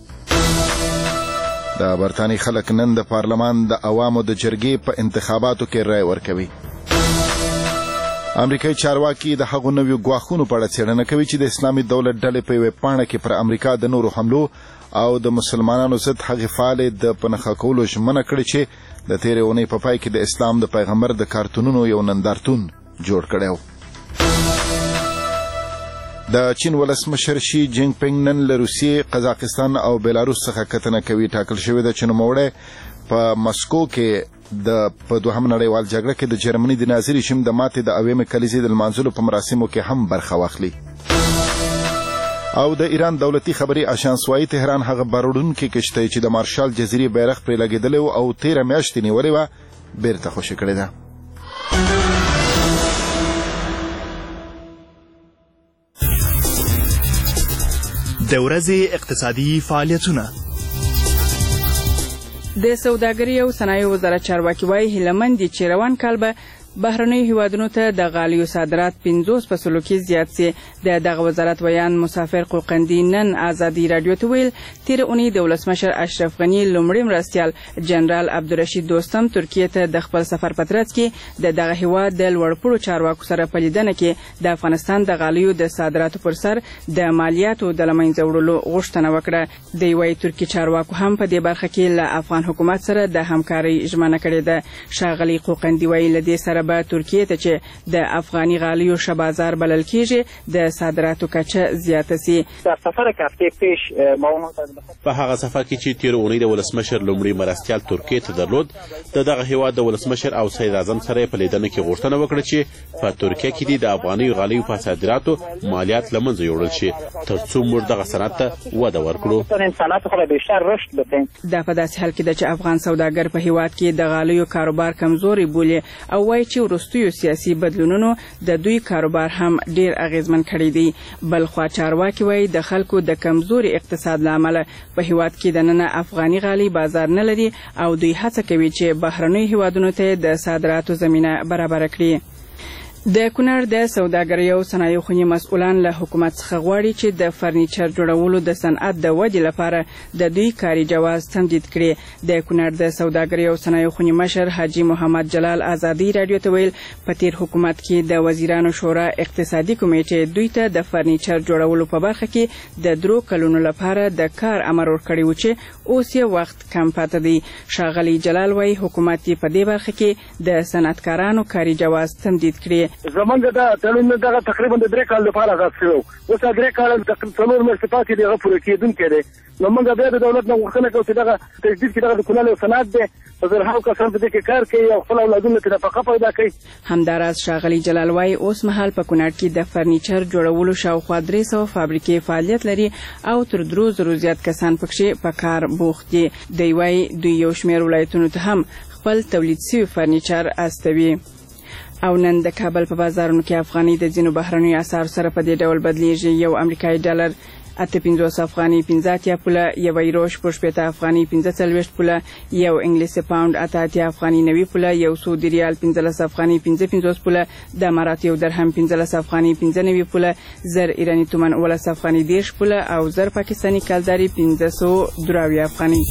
د برتانیې خلک نن د پارلمان د عوامو د جرګې په انتخاباتو کې رای ورکوي. امریکایي چارواکي د هغو نویو ګواښونو په اړه څېړنه کوي چې د اسلامي دولت ډلې په یوې پاڼه کې پر امریکا د نورو حملو او د مسلمانانو ضد هغې فعالې د په نښه کولو ژمنه کړې چې د تېرې اونۍ په پای کې د اسلام د پیغمبر د کارتونونو یو نندارتون جوړ کړی و. د چین ولسمشر شي جینګ پینګ نن له روسیې، قزاقستان او بیلاروس څخه کتنه کوي. ټاکل شوې ده چې نوموړی په مسکو کې په دوهم نړیوال جګړه کې د جرمني د نازي رژیم د ماتې د اویمې کلیزې د لمانځلو په مراسمو کې هم برخه واخلي. او د ایران دولتي خبري آژانس وايي تهران هغه بارودونکې کشتۍ چې د مارشال جزیرې بیرغ پرې لګېدلی و او 13 میاشتې نیولې وه بیرته خوشي کړې ده. د ورځې اقتصادي فعالیتونه. د سوداګرۍ او صنایعو وزارت چارواکي وایي هیله مند دي چې روان کال به بهرنیو هیوادونو ته د غالیو صادرات 50% کې زیات سي. دغه وزارت ویان مسافر قوقندي نن ازادي رادیو ته ویل تیر اونۍ د ولسمشر اشرف غني لومړی مرستیال جنرال عبدالرشید دوستم ترکیه ته د خپل سفر په ترڅ کې دغه هیواد د لوړپوړو چارواکو سره په لیدنه کې د افغانستان د غالیو د صادراتو پر سر د مالیاتو د لمنځه وړلو غوښتنه وکړه. د یوې ترکی چارواکو هم په دې برخه کې له افغان حکومت سره د همکارۍ ژمنه کړې ده. ښاغلي قوقندي وایي له دې سره به ترکیه ته چې د افغاني غالیو شبازار بلل کېږي د صادراتو کچه زیاته سي. در سفر هفته پیش ما په هغه سفر کې چې تیر اونۍ د ولسمشر لومړی مرستیال ترکیه ته درلود دغه هیواد د ولسمشر او صدر اعظم سره په لیدنه کې غوښتنه وکړه چې په ترکیه کې د افغاني غالیو په صادراتو مالیات لمنځه یوړل شي ترڅو موږ دغه صنعت ته وده ورکړو. دا په داسې حال کې ده چې افغان سوداګر په هیواد کې د غالیو کاروبار کمزوري بولي او وایي چې وروستیو سیاسي بدلونونو د دوی کاروبار هم ډیر اغیزمن کړی دی. بلخوا چارواکي وایي د خلکو د کمزوري اقتصاد لامل په هیواد کې دننه افغاني غالي بازار نه لري او دوی هڅه کوي چې بهرنیو هیوادونو ته د صادراتو زمینه برابر کړي. د کونړ د سوداګرۍ او صنایعو خونې مسؤلان له حکومت څخه غواړي چې د فرنیچر جوړولو د صنعت د ودې لپاره د دوی کاري جواز تمدید کړي. د کونړ د سوداګرۍ او صنایعو خونې مشر حاجي محمد جلال آزادي رادیو ته ویل په تیر حکومت کې د وزیرانو شورا اقتصادي کمیټې دوی ته د فرنیچر جوړولو په برخه کې د 3 کلونو لپاره د کار امر ورکړی و چې اوس یې وخت کم پاتې دی. ښاغلي جلال وايي حکومت یې په دې برخه کې د صنعتکارانو کاري جواز تمدید کړي. زمونږ دا تړون دغه تقریبا د 3 کال لپاره غاښ شوی اوس 3 کال تقریبا میاشتې پاتې دی هغه پوره کېدونکی دی. نو موږ بیا د دولت نه غوښتنه کوو چې دغه تجدید کې دغه د کونړ یو صنعت دی په زرهاو کسان په دې کې کار کوي او خپل اولادونو ته نفقه پیدا کوي. همداراز ښاغلي جلال وايي اوس مهال په کونړ کې د فرنیچر جوړولو شاوخوا 300 فابریکې فعالیت لري او تر 3000 زیات کسان پکې په کار بوخت دي. دوی وايي دوی یو شمېر ولایتونو ته هم خپل تولید شوي فرنیچر استوي. او نن د کابل په بازارونو کې افغاني د ځینو بهرنیو اسعارو سره په دې ډول بدلیږي. یو امریکایي ډالر 58 افغاني 15 پوله، یو یورو 15 افغاني 45 پوله، یو انګلیسي پاوند 88 افغاني 90 پوله، یو سعودي ریال 15 افغاني 55 پوله، د امارات یو درهم 15 افغاني 95 پوله، زر ایرانی تومان 10 افغاني 10 پوله او زر پاکستاني کلداري 523 افغاني.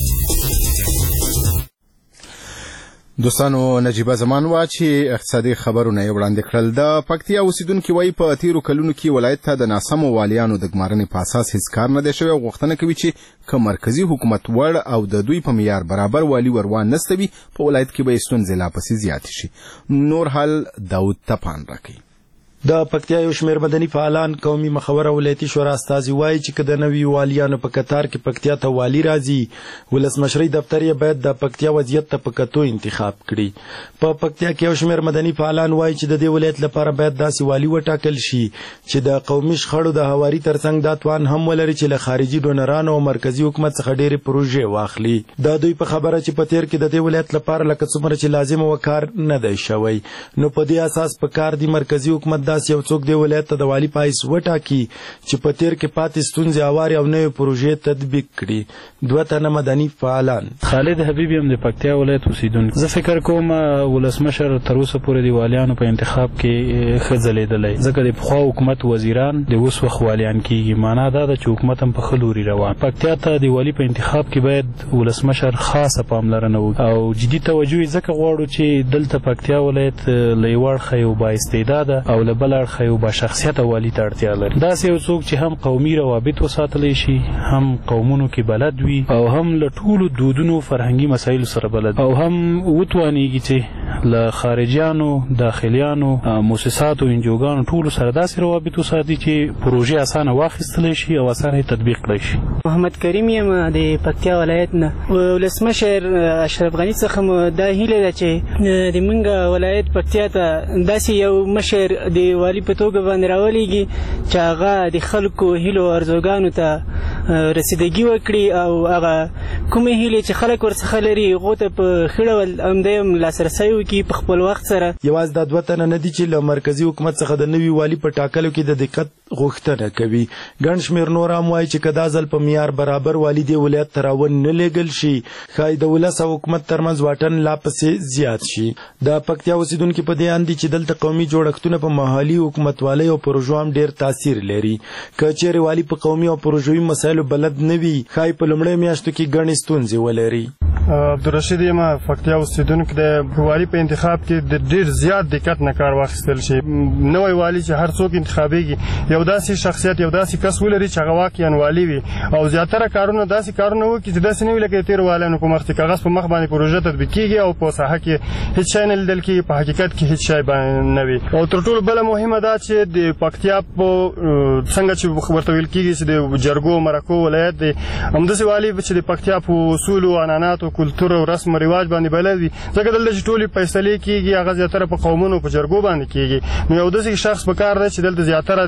دوستانو نجیبه زمان وا چې اقتصادي خبرونه یې وړاندې کړل. د پکتیا اوسیدونکي وایي په تیرو کلونو کې ولایت ته د ناسمو والیانو د ګمارنې په اساس هیڅ کار نه دی شوی او غوښتنه کوي چې که مرکزي حکومت وړ او د دوی په معیار برابر والي وروان نستوي په ولایت کې به ستونزې لا پسې زیاتې شي. نور حال داود تپان راکوي. د پکتیا یو شمېر مدني فعالان قومي مخوره ولایتي شورا استازي وایي چې که د نوي والیانو په کتار کې پکتیا ته والی راځي ولسمشرۍ دفتر یې باید د پکتیا وضعیت ته په کتو انتخاب کړي. په پکتیا کې یو شمېر مدني فعالان وایي چې د دې ولایت لپاره باید داسې والی وټاکل شي چې د قومي شخړو د هواري ترڅنګ دا توان هم ولري چې له خارجي ډونرانو او مرکزي حکومت څخه ډېرې پروژې واخلي. دا دوی په خبره چې په تیر کې د دې ولایت لپاره لکه څومره چې لازم وکار نه دی شوی نو په دې اساس په کار دی مرکزي حکومت داسې یو څوک دی ولایت ته د والي پایس وټاکي چې په تیر کې پاتې ستونزې هواري او نوې پروژې تطبیق کړي. 2 تنه مدني فعالان. خالد حبیبی هم د پکتیا ولایت اوسیدونکی. زه فکر کوم ولسمشر تر اوسه پورې د والیانو په انتخاب کې ښه ځلېدلی ځکه د پخوا حکومت وزیران د اوس وخت والیان کېږي. معنا دا ده چې حکومت هم په ښه لوري روان. پکتیا ته د والي په انتخاب کې باید ولسمشر خاصه پاملرنه وکړي او جدي توجه یې ځکه غواړو چې دلته پکتیا ولایت له یو اړخه یو بااستعداده او له بل اړخه یو با شخصیت والی ته اړتیا لري. داسې یو څوک چې هم قومي روابط وساتلی شي هم قومونو کې بلد وي او هم له ټولو دودونو فرهنګي مسایلو سره بلد او هم وتوانیږي چې له خارجیانو داخلیانو مؤسساتو انجوګانو ټولو سره داسې روابط وساتي چې پروژې اسانه واخیستلی شي او اسانه تطبیق کړی شي. محمد کریم یم د پکتیا ولایت نه. ولسمشر اشرف غني څخه مو دا هیله ده چې د منګه ولایت پکتیا ته داسې یو مشر د والی په توګه باندې راولېږي چې هغه د خلکو هیلو او ارزوګانو ته رسیدګي وکړي او هغه کومې هیلې چې خلک ورڅخه لري هغو ته په ښه ډول همدی هم لاسرسی وکړي په خپل وخت سره. یوازې دا 2 تنه نه دي چې له مرکزي حکومت څخه د نوي والي په ټاکلو کې د دقت غوښتنه کوي. ګڼ شمېر نور هم وایي چې که دا ځل په معیار برابر والي دې ولایت ته راون نه لېږل شي ښایي د ولس او حکومت ترمنځ واټن لا پسې زیات شي. د پکتیا اوسیدونکي په دې اند دي چې دلته قومي جوړښتونه په محلي حکومتوالۍ او پروژو هم ډېر تاثیر لري. که چیرې والي په قومي او پروژوي مسایلو بلد نه وي ښایي په لومړیو میاشتو کې ګڼې ستونزې ولري. عبدالرشید یم پکتیا اوسیدونکی د والي په انتخاب کې د ډېر زیات دقت نه کار واخیستل شي. نوی والي چې هر څوک انتخابېږي یو داسې شخصیت یو داسې کس ولري چې هغه واقعا والي وي او زیاتره کارونه داسې کارونه وکړي چې داسې نه وي لکه تېرو والیانو په مخ کې کاغذ په مخ باندې پروژه تطبیق کېږي او په ساحه کې هېڅ شی نه لیدل کېږي په حقیقت کې هېڅ شی نه وي. او تر ټولو بله مهمه دا چې د پکتیا په څنګه چې ورته ویل کېږي چې د جرګو مرکو ولایت دی همداسې والي چې د پکتیا په اصولو عنعناتو کلتور او رسم و رواج باندې بلد وي ځکه دلته چې ټولې فیصلې کېږي هغه زیاتره په قومونو په جرګو باندې کېږي. نو یو داسې شخص پکار دی چې دلته زیاتره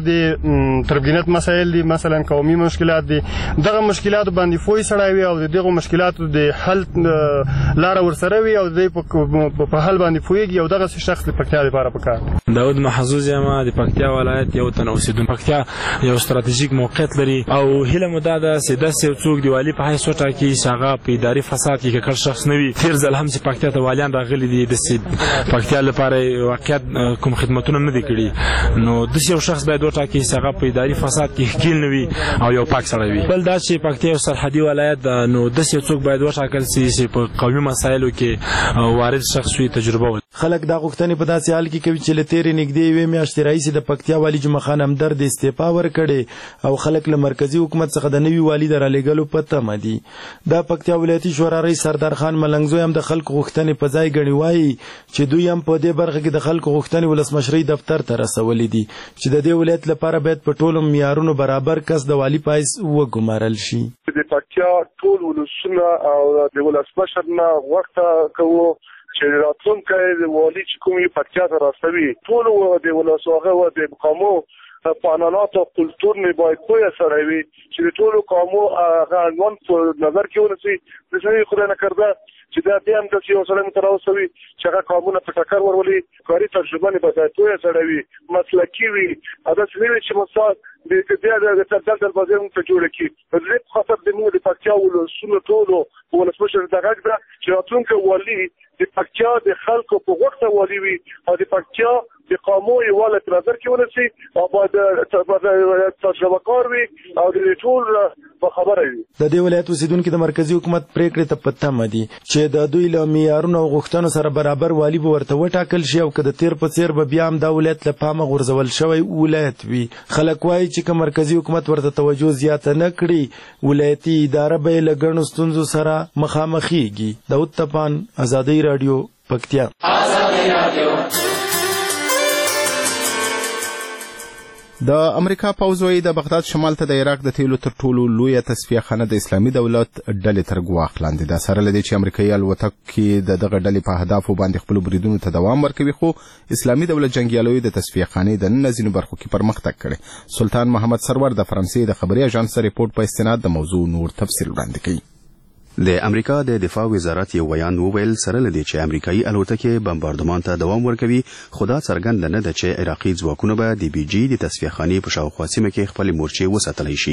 د تربګنیت مسایل دي مثلا قومي مشکلات دي دغه مشکلاتو باندې پوه سړی وي او د دغو مشکلاتو د حل لاره ورسره وي او د په حل باندې پوهېږي او دغسې شخص د پکتیا لپاره پکار. داود محظوظ یم د پکتیا ولایت یو تن اوسیدونکی. پکتیا یو ستراتیژیک موقعیت لري او هیله مو دا ده چې داسې یو څوک د والي په حیث وټاکي چې هغه په اداري فساد کې کړ شخص نه وي. تیر ځل هم چې پکتیا ته والیان راغلي دي د پکتیا لپاره واقعیت کوم خدمتونه نه دي کړي، نو د یو شخص باید وټاکي چې هغه په اداري فساد کې ښکیل نه وي او یو پاک سړی وي. بل دا چې پکتیا یو سرحدي ولایت ده، نو داسې یو څوک باید وټاکل شي چې په قومي مسایلو کې وارد شخص وي، تجربه ولري. خلک دا غوښتنې په داسې حال کې کوي چې له تېرې نږدې یوې میاشتې راهیسې د پکتیا والي جمعه خان همدرد استعفا ورکړې او خلک له مرکزي حکومت څخه د نوي والي د رالېږلو په تمه دي. دا پکتیا ولایتي شورا رئیس سردار خان ملنګزوی هم د خلکو غوښتنې په ځای ګڼي، وایي چې دوی هم په دې برخه کې د خلکو غوښتنې ولسمشرۍ دفتر ته رسولې دي چې د دې ولایت لپاره باید په ټولو معیارونو برابر کس د والي په حیث وګمارل شي. د پکتیا ټول ولسونه او د ولسمشر نه غوښتنه کوو چې راتلونکی د والي چې کوم یې پکتیا ته راستوي ټول د ولسواغه و د قومو په عنعنات او کلتور نه باید پوهه سره وي چې د ټولو قومو هغه عنوان په نظر کې ونیسي. د څه خدای نه کړده چې دا بیا هم داسې یو سړی متراوسوي چې هغه قومونه په ټکر ورولي، کاري تجربه نه باید پوهه سره وي، مسلکي وي، داسې نه وي چې مثال بیا د تبدیل دروازې موږ ته جوړه کړي. په دې خاطر زموږ د پکتیا ولسونو ټولو ولسمشر د غږ ده چې راتلونکی والي د پکتیا د خلکو په غوښتنه والي وي او د پکتیا د قومو یووالی په نظر کې ونیسي او باید تجربه کار وي او د ټول په خبره وي. د دې ولایت اوسیدونکي د مرکزي حکومت پریکړې ته په تمه دي چې د دوی له معیارونو او غوښتنو سره برابر والي به ورته وټاکل شي او که د تیر په څیر به بیا هم دا ولایت له پامه غورځول شوی ولایت وي. خلک وایي چې که مرکزي حکومت ورته توجه زیاته نه کړي، ولایتي اداره به یې له ګڼو ستونزو سره مخامخېږي. داود تپان، ازادۍ راډیو، پکتیا. د امریکا پوځ وايي د بغداد شمال ته د عراق د تیلو تر ټولو لویه تصفیه خانه د اسلامي دولت ډلې تر ګواښ لاندې ده. سره له دې چې امریکایي الوتکې د دغه ډلې په اهدافو باندې خپلو بریدونو ته دوام ورکوي، خو اسلامي دولت جنګیالیو د تصفیه خانې د ننه ځینو برخو کې پرمختګ کړی. سلطان محمد سرور د فرانسې د خبري اژانس ریپورټ په استناد د موضوع نور تفصیل وړاندې کوي. د امریکا د دفاع وزارت یو بیان وویل سره لدی چې امریکایي الوتکې بمباردمان ته دوام ورکوي، خو دا څرګند نه ده چې عراقي ځواکونه به د بي جي د تصفیه خانې په شاوخوا سیمه کې خپل مورچې وساتلی شي.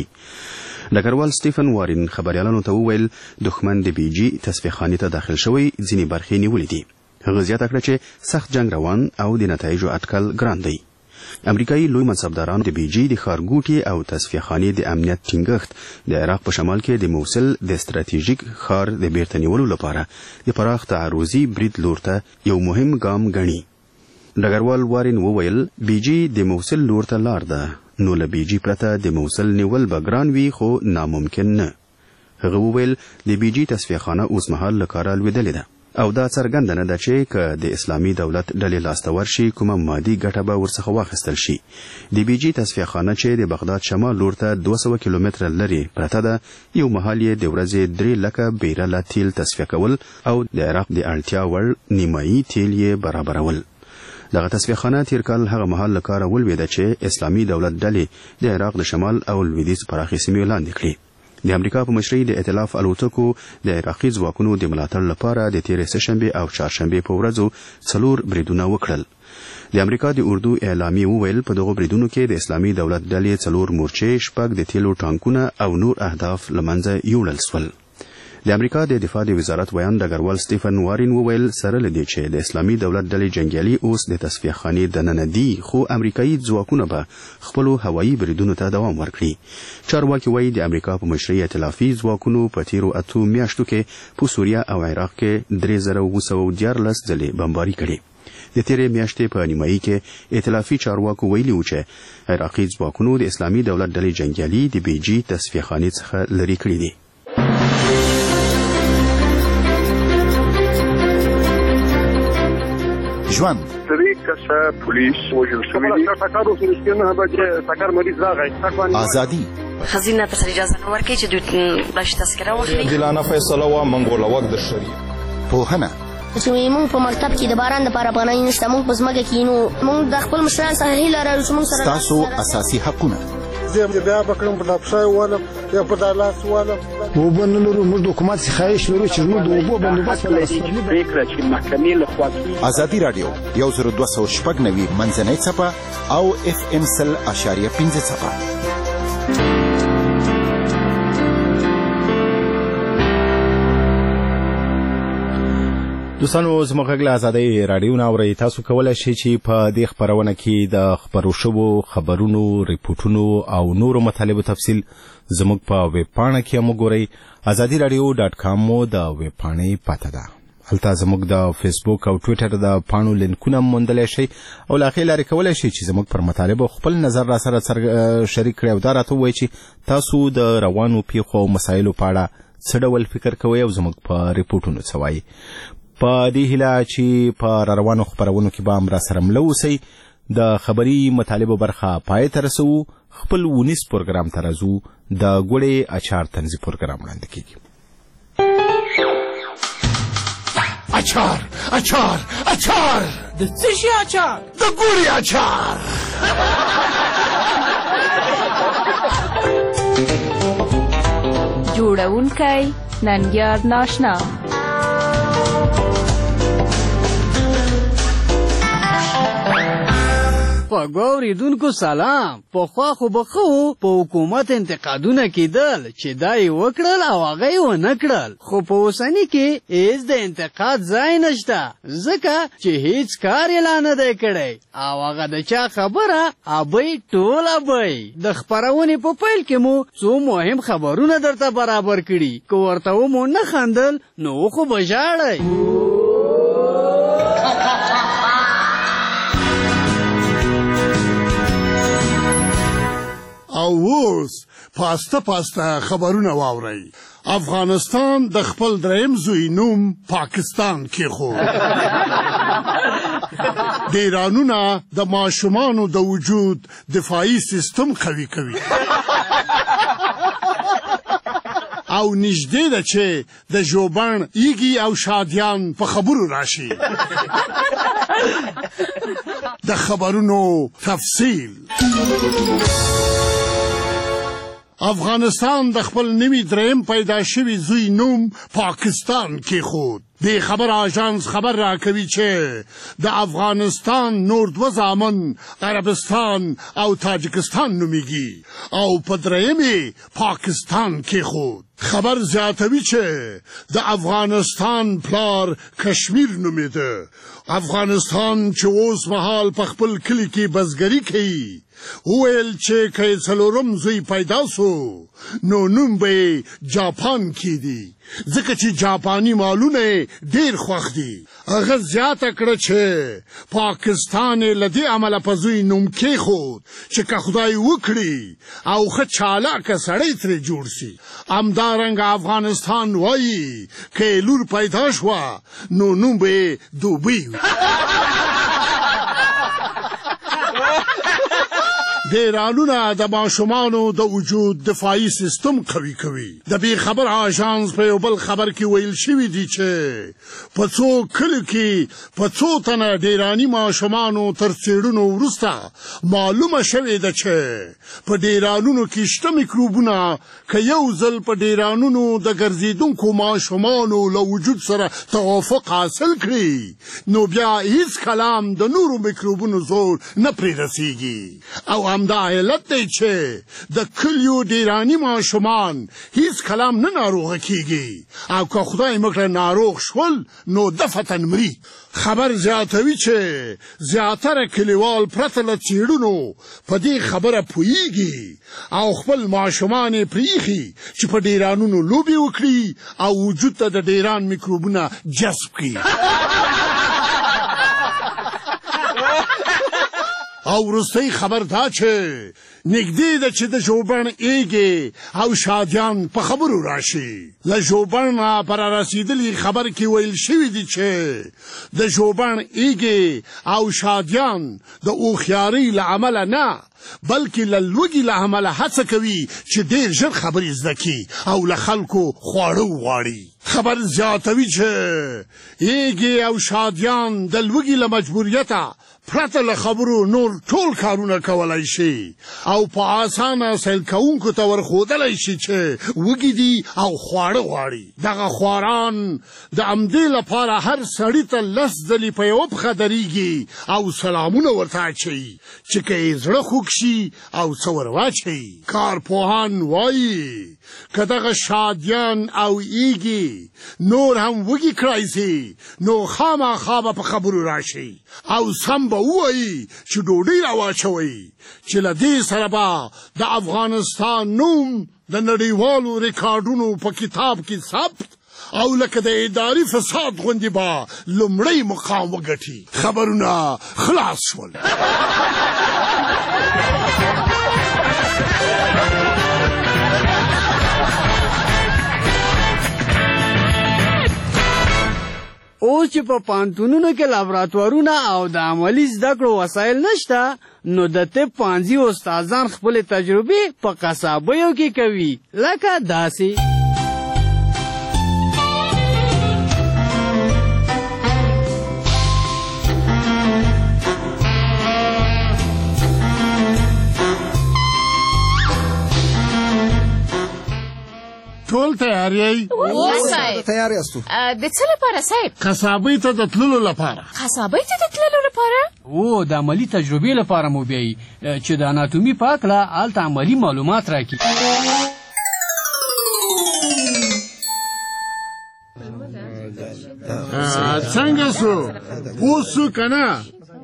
ډګروال سټیفن وارن خبريالانو ته وویل دښمن د بي جي تصفیه خانې ته داخل شوی ځینې برخې نیولې دي. هغه زیاته کړه چې سخت جنگ روان او د نتایجو اټکل ګران دی. امریکایي لوی منصبداران د بي جي د ښارګوټي او تصفیه خانې د امنیت ټینګښت د عراق په شمال کې د موصل د ستراتیژیک ښار د بیرته نیولو لپاره د پراخ تعرضي برید لور ته یو مهم ګام ګڼي. ډګروال وارن وویل بي جي د موصل لور ته لار ده، نو له بي جي پرته د موصل نیول به ګران وي خو ناممکن نه. هغه وویل د بي جي تصفیه خانه اوس مهال له کاره لوېدلې ده او دا څرګنده نه ده چې که د اسلامي دولت ډلې لاسته ورشي کومه مادي ګټه به ورڅخه واخیستل شي. د بي جي تصفیه خانه چې د بغداد شمال لور ته 200 کیلومتره لرې پرته ده، یو مهال یې د ورځې 3 لکه بیرله تیل تصفیه کول او د عراق د اړتیا وړ نیمایي تیل یې برابرول. دغه تصفیه خانه تیر کال هغه مهال له کاره ولوېده چې اسلامي دولت ډلې د عراق د شمال او لویدیځ پراخې سیمې لاندې کړي. د امریکا په مشرۍ د ائتلاف الوتکو د عراقي ځواکونو د ملاتړ لپاره د تیرې سهشنبې او چهارشنبې په ورځو 4 بریدونه وکړل. د امریکا د اردو اعلامیې وویل په دغو بریدونو کې د اسلامي دولت ډلې 4 مورچې، 6 د تیلو ټانکونه او نور اهداف له منځه یوړل سول. د امریکا د دفاع د وزارت ویان ډګروال سټیفن وارن وویل سره لدی چې د اسلامي دولت ډلې جنگیالي اوس د تصفیه خانې دننه دي، خو امریکایي ځواکونه به خپل هوایي بریدونو ته دوام ورکړي. چارواکي وایي د امریکا په مشرۍ ائتلافي ځواکونو په تیرو 8 میاشتو کې په سوریه او عراق کې 3914 ځلې بمباري کړې. د تیرې میاشتې په نیمایي کې ائتلافي چارواکو ویلي و چې عراقي ځواکونو د اسلامي دولت ډلې جنگیالي د بي جي تصفیه خانې څخه لرې کړي دي. ژوند پولیس وژل شوی دي، ټکر مریض راغی، ازادي خزینه ته اجازه نه ورکړي چې دوی بلش تذکره واخلي. عادلانه فیصله و منګول وخت د شریک پوهنه چې موږ په مکتب کې د باران لپاره پناه نشته، موږ په ځمکه کې نو موږ د خپل مشران سره هیله لرو چې موږ سره تاسو اساسي حقونه زه بیا بکړم په لپسای ولا یا په دالاس ولا وبنلو موږ د حکومت خواهش لرو چې موږ د وبو بندوبست پریکړه چې محکمې له خوا ازادي رادیو 10290 منځنۍ څپه او FM 100.5 څپه. دوستانو زموږ غږ له ازادۍ راډیو نه اورئ. تاسو کولی شئ چې په دې خپرونه کې د خپرو شوو خبرونو، ریپورټونو او نورو مطالبو تفصیل زموږ په ویب پاڼه کې هم وګورئ. ازادي رادیو .com مو د ویب پاڼې پته ده. هلته زموږ د فیسبوک او ټویټر د پاڼو لینکونه موندلی شئ او له هغې لارې کولی شئ چې زموږ پر مطالبو خپل نظر را سره شریک کړئ او دا راته ووایئ چې تاسو د روانو پیښو او مسایلو په اړه څه ډول فکر کوئ او زموږ په ریپورټونو څه وایي. په دې هیله چې په روانو خپرونو کې به هم را سره مله اوسئ. د خبري مطالبو برخه پای ته رسوو. خپل ونیس پروګرام ته راځو. د ګوړې اچار طنزي پروګرام وړاندې کیږي. اچار اچار اچار د څه شي اچار؟ د ګوړې اچار. جوړونکی ننګیار ناشنا. خواږه اورېدونکو سلام. پخوا خو به ښه وو په حکومت انتقادونه کېدل چې دا یې وکړل او هغه یې ونه کړل، خو په اوسني کې هېڅ د انتقاد ځای نشته ځکه چې هېڅ کار یې لا نه دی کړی او هغه د چا خبره ابۍ ټول ابۍ. د خپرونې په پیل کې مو څو مهم خبرونه درته برابر کړي. که ورته مو نه خندل نو خو به ژاړئ. او اوس پاسته خبرونه واورئ. افغانستان د خپل دریم زوی نوم پاکستان کېښود. د ایرانونه د ماشومانو د وجود دفاعي سیستم قوي کوي او نږدې ده چې د ژوبڼ ایږي او شادیان په خبرو راشي. د خبرونو تفصیل. افغانستان د خپل نوي دریم پیدا شوي زوی نوم پاکستان کېښود. د خبر آژانس خبر راکوي چې د افغانستان نور دوه زامن عربستان او تاجکستان نومیږي او په دریم پاکستان کېښود. خبر زیاتوي چې د افغانستان پلار کشمیر نومیده. افغانستان چې اوس مهال په خپل کلي کې بزګري کوي وویل چې که یې څلورم زوی پیدا سو نو نوم به جاپان کېږي ځکه چې جاپاني مالونه ډېر خوښ دي. هغه زیاته کړه چې پاکستان یې له دې امله په زوی نوم کېښود چې که خدای وکړي او ښه چالاکه سړی ترې جوړ سي. همدارنګه افغانستان وایي که یې لور پیدا شوه نو نوم به یې دوبۍ وي. د ایرانونه د ماشومانو د وجود دفاعي سیستم قوي کوي. د بې خبر آژانس په یو بل خبر کې ویل شوي دي چې په څو کلو کې په څو تنه د ایراني ماشومانو تر څېړنو وروسته معلومه شوې ده چې په ډیرانونو کې شته میکروبونه که یو ځل په ډیرانونو د ګرځېدونکو ماشومانو له وجود سره توافق حاصل کړي نو بیا هیڅ کلام د نورو میکروبونو زور نه پرې رسېږي. او همدا علت دی چې د کلیو ډیراني ماشومان هیڅ کلام نه ناروغه کیږي او که خدای مکړه ناروغ شول نو دفتن مري. خبر زیاتوي چې زیاتره کلیوال پرته له څېړنو په دې خبره پوهیږي او خپل ماشومان یې پرېښي چې په ډیرانونو لوبې وکړي او وجود ته د ډیران میکروبونه جذب کړي. او وروستی خبر دا چې نږدې ده چې د ژوبڼ ایږې او شادیان په خبرو راشي. له ژوبڼ نه په رارسېدلي خبر کې ویل شوي دي چې د ژوبڼ ایږې او شادیان د هوښیارۍ له امله نه بلکې له لوږې له امله هڅه کوي چې ډېر ژر خبرې زده کړي او له خلکو خواړه وغواړي. خبر زیاتوي چې ایږې او شادیان د لوږې له مجبوریته پرته له خبرو نور ټول کارونه کولای شي او په اسانه سیل کوونکو ته ورښودلی شي چې وږي دي او خواړه غواړي. دغه خواران د همدې لپاره هر سړي ته 10 ځلې په یوه پښه درېږي او سلامونه ورته اچوي چې که یې زړه خوږ شي او څه ور واچوي. کارپوهان وایي که دغه شادیان او ایږي نور هم وږي کړای سي نو خامخا به په خبرو راشي او سم به ووایي چې ډوډۍ راواچوئ چې له دې سره به د افغانستان نوم د نړیوالو ریکارډونو په کتاب کې ثبت او لکه د اداري فساد غوندې به لومړی مقام وګټي. خبرونه خلاص شول. اوس چې په پانتونونو کې لابراتوارونه او د عملي زده کړو وسایل نشته نو د طب پوهنځي استادان خپل تجربې په قصابیو کې کوي لکه داسې. ټول تیار یې؟ صاحب تیار یاستو. د څه لپاره صاحب؟ قصابۍ ته د تللو لپاره. قصابۍ ته د تللو لپاره؟ او د عملي تجربې لپاره مو بیایي چې د اناتومي په هکله هلته عملي معلومات راکړي. څنګه سو؟ پوس سو که نه؟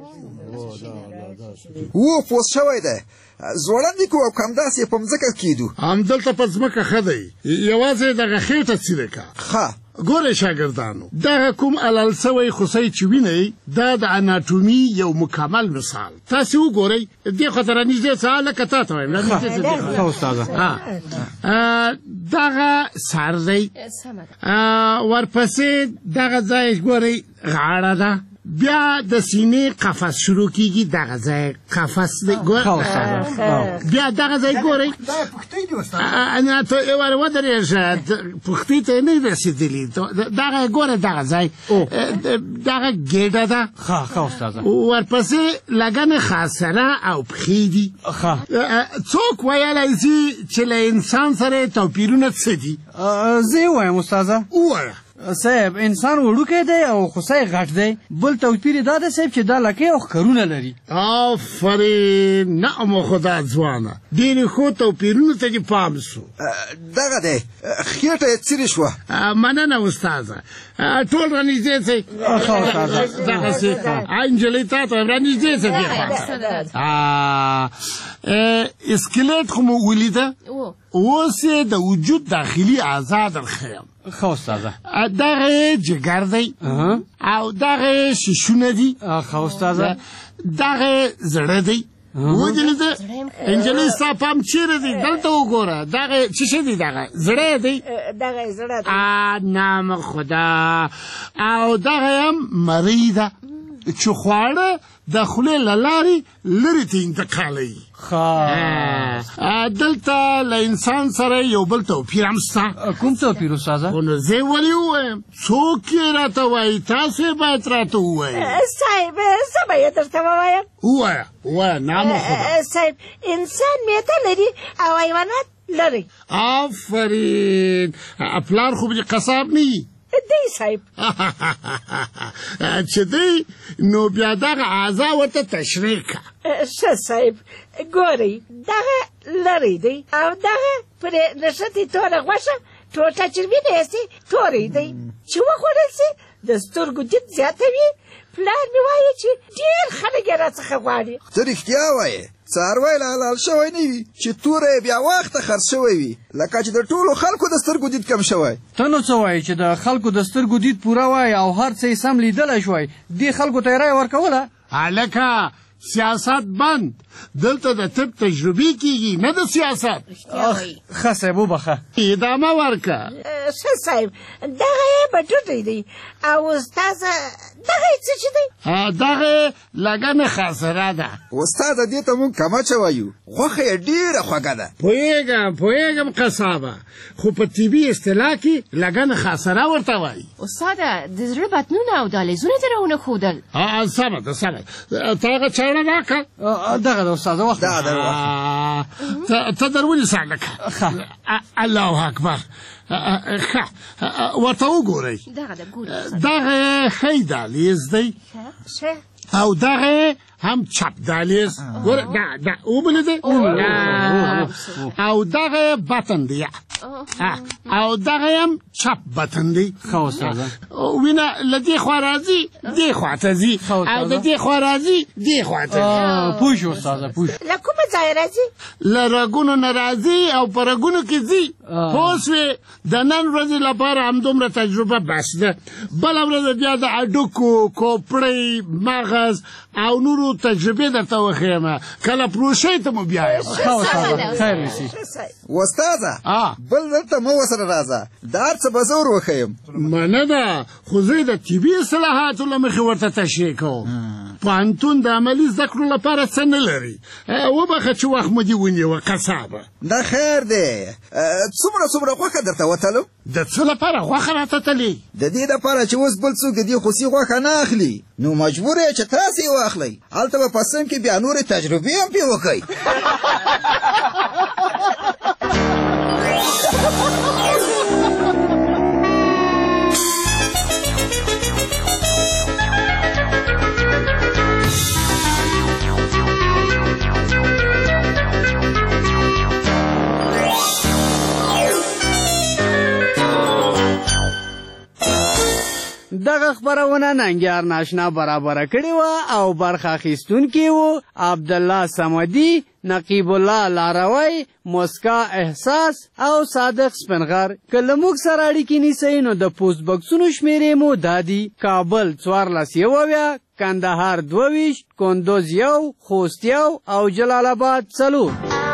پوس شوی دی. زوړندې کو او کمداسې په مځکه کېدو. همدلته په ځمکه ښه دی. یوازې دغه خېټه څیرې که. ښه ګورئ شاګردانو دغه کوم علل سوی خوسی چې وینئ دا د اناټومي یو مکمل مثال. تاسې وګورئ دې خوا ته رانږدې څه لکه تا ته وایم ښه استاده. دغه سر دی ورپسې دغه ځای ګورئ غاړه ده بیا د سینې قفس شروع کیږي دغه ځای قفس دی بیا دغه ځای ګورئ نه ته یوار ودرېږه پښتۍ ته نه رسېدلي دغه ګوره دغه ځای دغه ګېډه ده ښه استاده ورپسې لګن خاصره او پښې دي څوک ویلی سي چې له انسان سره توپیرونه څه دي زه یې وایم استاده ووایه صاحب انسان وړوکی دی او خوسی غټ دی بل توپیر دا دی صاحب چې دا لکۍ او ښکرونه لري آفرین نعم خدا ځوانه ډېرې ښو توپیرونو ته دې پام سو دغه دی خېټه یې څیرې شوه مننه استاده ټول رانږدې سئ دغسې نجلۍ تا ته رانږدې سه دې خوا اسکلیټ خو مو ولیده اوس یې د وجود داخلي اعضا درښیم ښه استاده دغه جگر دی او دغه شیشونه دي ښه استاده دغه زړه دی وجلیده انجلۍ ستا پام چیرې دی دلته وګوره دغه څه شی دی دغه زړه دی دغه زړه دی نام خدا او دغه هم مرۍ ده چې خواړه د خولې له لارې لرې ته انتقالوي دلته له انسان سره یو بل توپیر هم شته کوم توپیر استاده خو نو زه ولې ووایم څوک یې راته وایي تاسې باید راته ووایي صاحب څه به یې درته ووایم ووایه نام خدا صاحب انسان میته لري او حیوانات لري آفرین پلار خو به قصاب نه وي دی صاحب چې دی نو بیا دغه اعضا ورته تشریح که ښه صاحب ګورئ دغه لرې دی او دغه پرې نښتې توره غوښه ټوټه چربینه یې تورې دی چې وخوړل سي د سترګو دید زیاتوي پلار مې وایي چې ډېر خلک یې راڅخه غواړي ته رښتیا وایې څاروی لا حلال شوی نه وي چې توره یې بیا وخته خرڅ شوی وي لکه چې د ټولو خلکو د سترګو دید کم شوی ته نو څه وایې چې د خلکو د سترګو دید پوره وای او هر څه یې سم لیدلی شوی دې خلکو ته یې رایه ورکوله هلکه سیاست بند دلته د طب تجربې کیږي نه د سیاست ښه صاحب وبخه ادامه ورکه ښه صاحب دغه یې بټوټی دی او استاده دغه یې څه چې دی دغه لګنه خاصره ده استاده دې ته مونږ کمچه وایو غوښه یې ډېره خوږه ده پوهېږم قصابه خو په طبي اصطلاح کې لګنه خاصره ورته وایي استاده د زړه بطنونه او دهلیزونه دې راونه ښودل سمه ده ته هغه چاړه راکړه دغه د استاده وخت ته در ونیسه لکه الله اکبر ورته وګورئ دغه ښی دهلیز دی او دغه هم چپ دهلیز وبلیدې او دغه بطن دی او دغه هم چپ بطن دی وینه له دې خوا راځي دې خوا ته ځي او د دې خوا راځي دې خوا ته ځي پوه شو استاده پوه شو له کومه ځایه راځي له رګونو نه راځي او په رګونو کې ځي پوه شوې د نن ورځې لپاره همدومره تجربه بس ده بله ورځ بیا د هډوکو کوپړۍ مغز او نورو تجربې درته وښیم کله پروشۍ ته مو بیا یم استاده بل دلته مه ورسره راځه دا هر څه به زه ور وښیم منه ده خو زه د طبي اصلاحاتو له مخې ورته تشریح کوم پوهنتون د عملي زده کړو لپاره څه نه لري وبخه چې وخت مو دې ونیوه قصابه دا خیر دی څومره غوښه درته وتلم د څه لپاره غوښه راته تلې د دې لپاره چې اوس بل څوک د دې خوسي غوښه نه اخلي نو مجبور یې چې تاسې یې واخلئ هلته به په سم کې بیا نورې تجربې هم پرې وکئ دغه خبرونه ننګیار ناشنا برابره کړې وه او برخه اخیستونکي وو عبدالله صمدي نقیب الله لاروی موسکا احساس او صادق سپنغر که له موږ سره اړیکې نیسئ نو د پوسټ بکسونو شمیرې مو دا دي کابل 14 کندهار 22 کندوز 1 خوست 1 او جلال آباد 4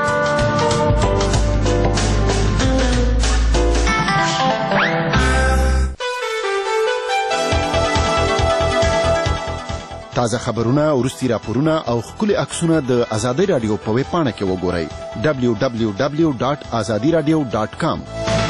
تازه خبرونه ورستي راپورونه او خولي عکسونه د آزادۍ رادیو په ویب پاڼه کې وګورئ www.azadiradio.com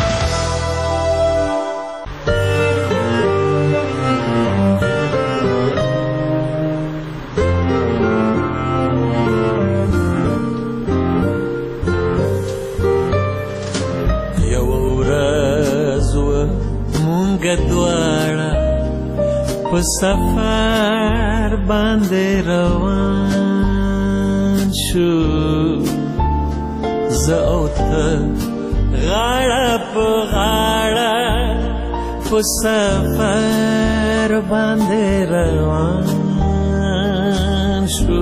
یو ورځ مونږ دواړه په سفر باندې روان شو زه او ته غاړه په غاړه په سفر باندې روان شو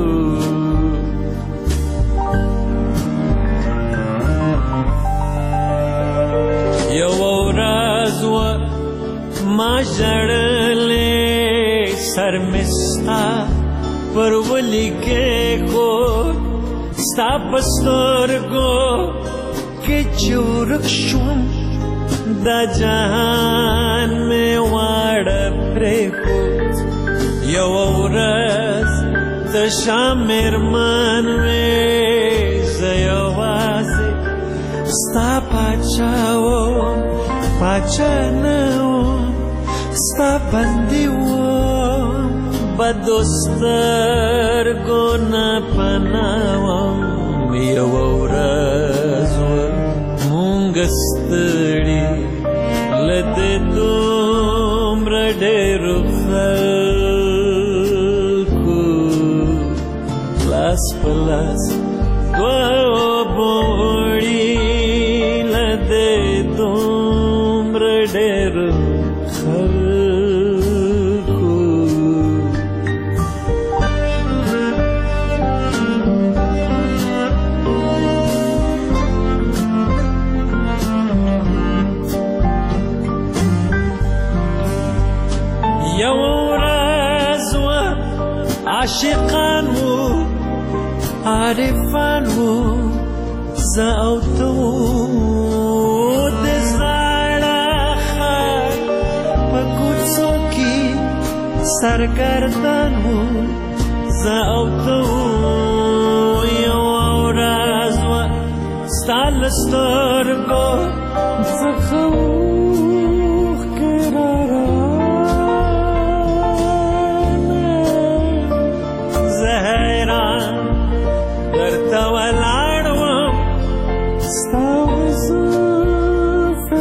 یو ورځ ما ژړلې سر مستا پر ولی کې کو ستا پسترګو کې چورک شوم دا جهان مې واړه پرېښود یو ورځ د شام مېرمن مې زه یوازې ستا پاچا وم پاچا نه وم ستا بندي وم بدو سترګو نه پناه وم یو ورځ مونږ ستړي له دې دومره ډېرو خلکو لاس په لاس وړي له دې دومره ډېرو عاشقان وو عارفان وو زه او ته د زړه سرګردان وو زه او ته یوه ورځ وه ستا له سترګو څخه اوښکې راروانې زه حیران درته ولاړ وم ستا وزلفې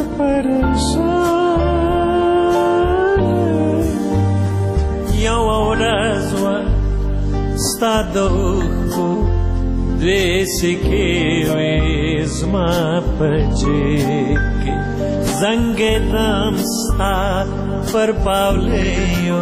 پریشانې یوه ورځ وه ستا د اوښکو دوې سکې وې زما په جیب کې زنګېدم ستا پر پاولیو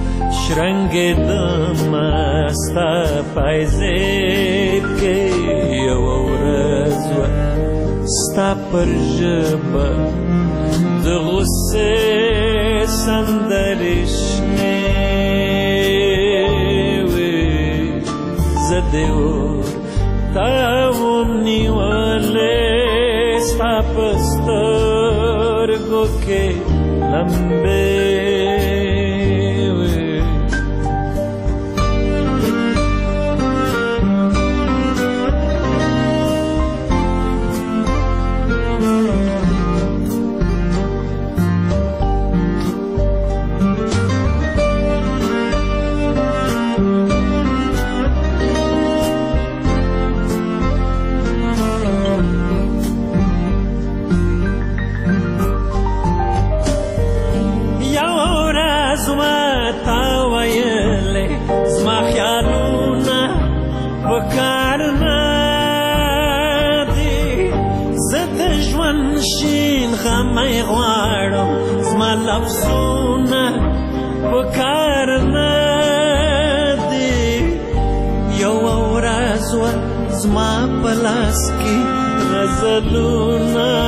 شرنګېدم ستا پایزیب کې یوه ورځ وه ستا پر ژبه د غصې سندرې شنې وې زه دې تا وم نیولې ستا په سترګو کې لمبې وې غمی غواړم زما لفظونه په کار نه دي یوه ورځ وه زما په لاس کې غزلونه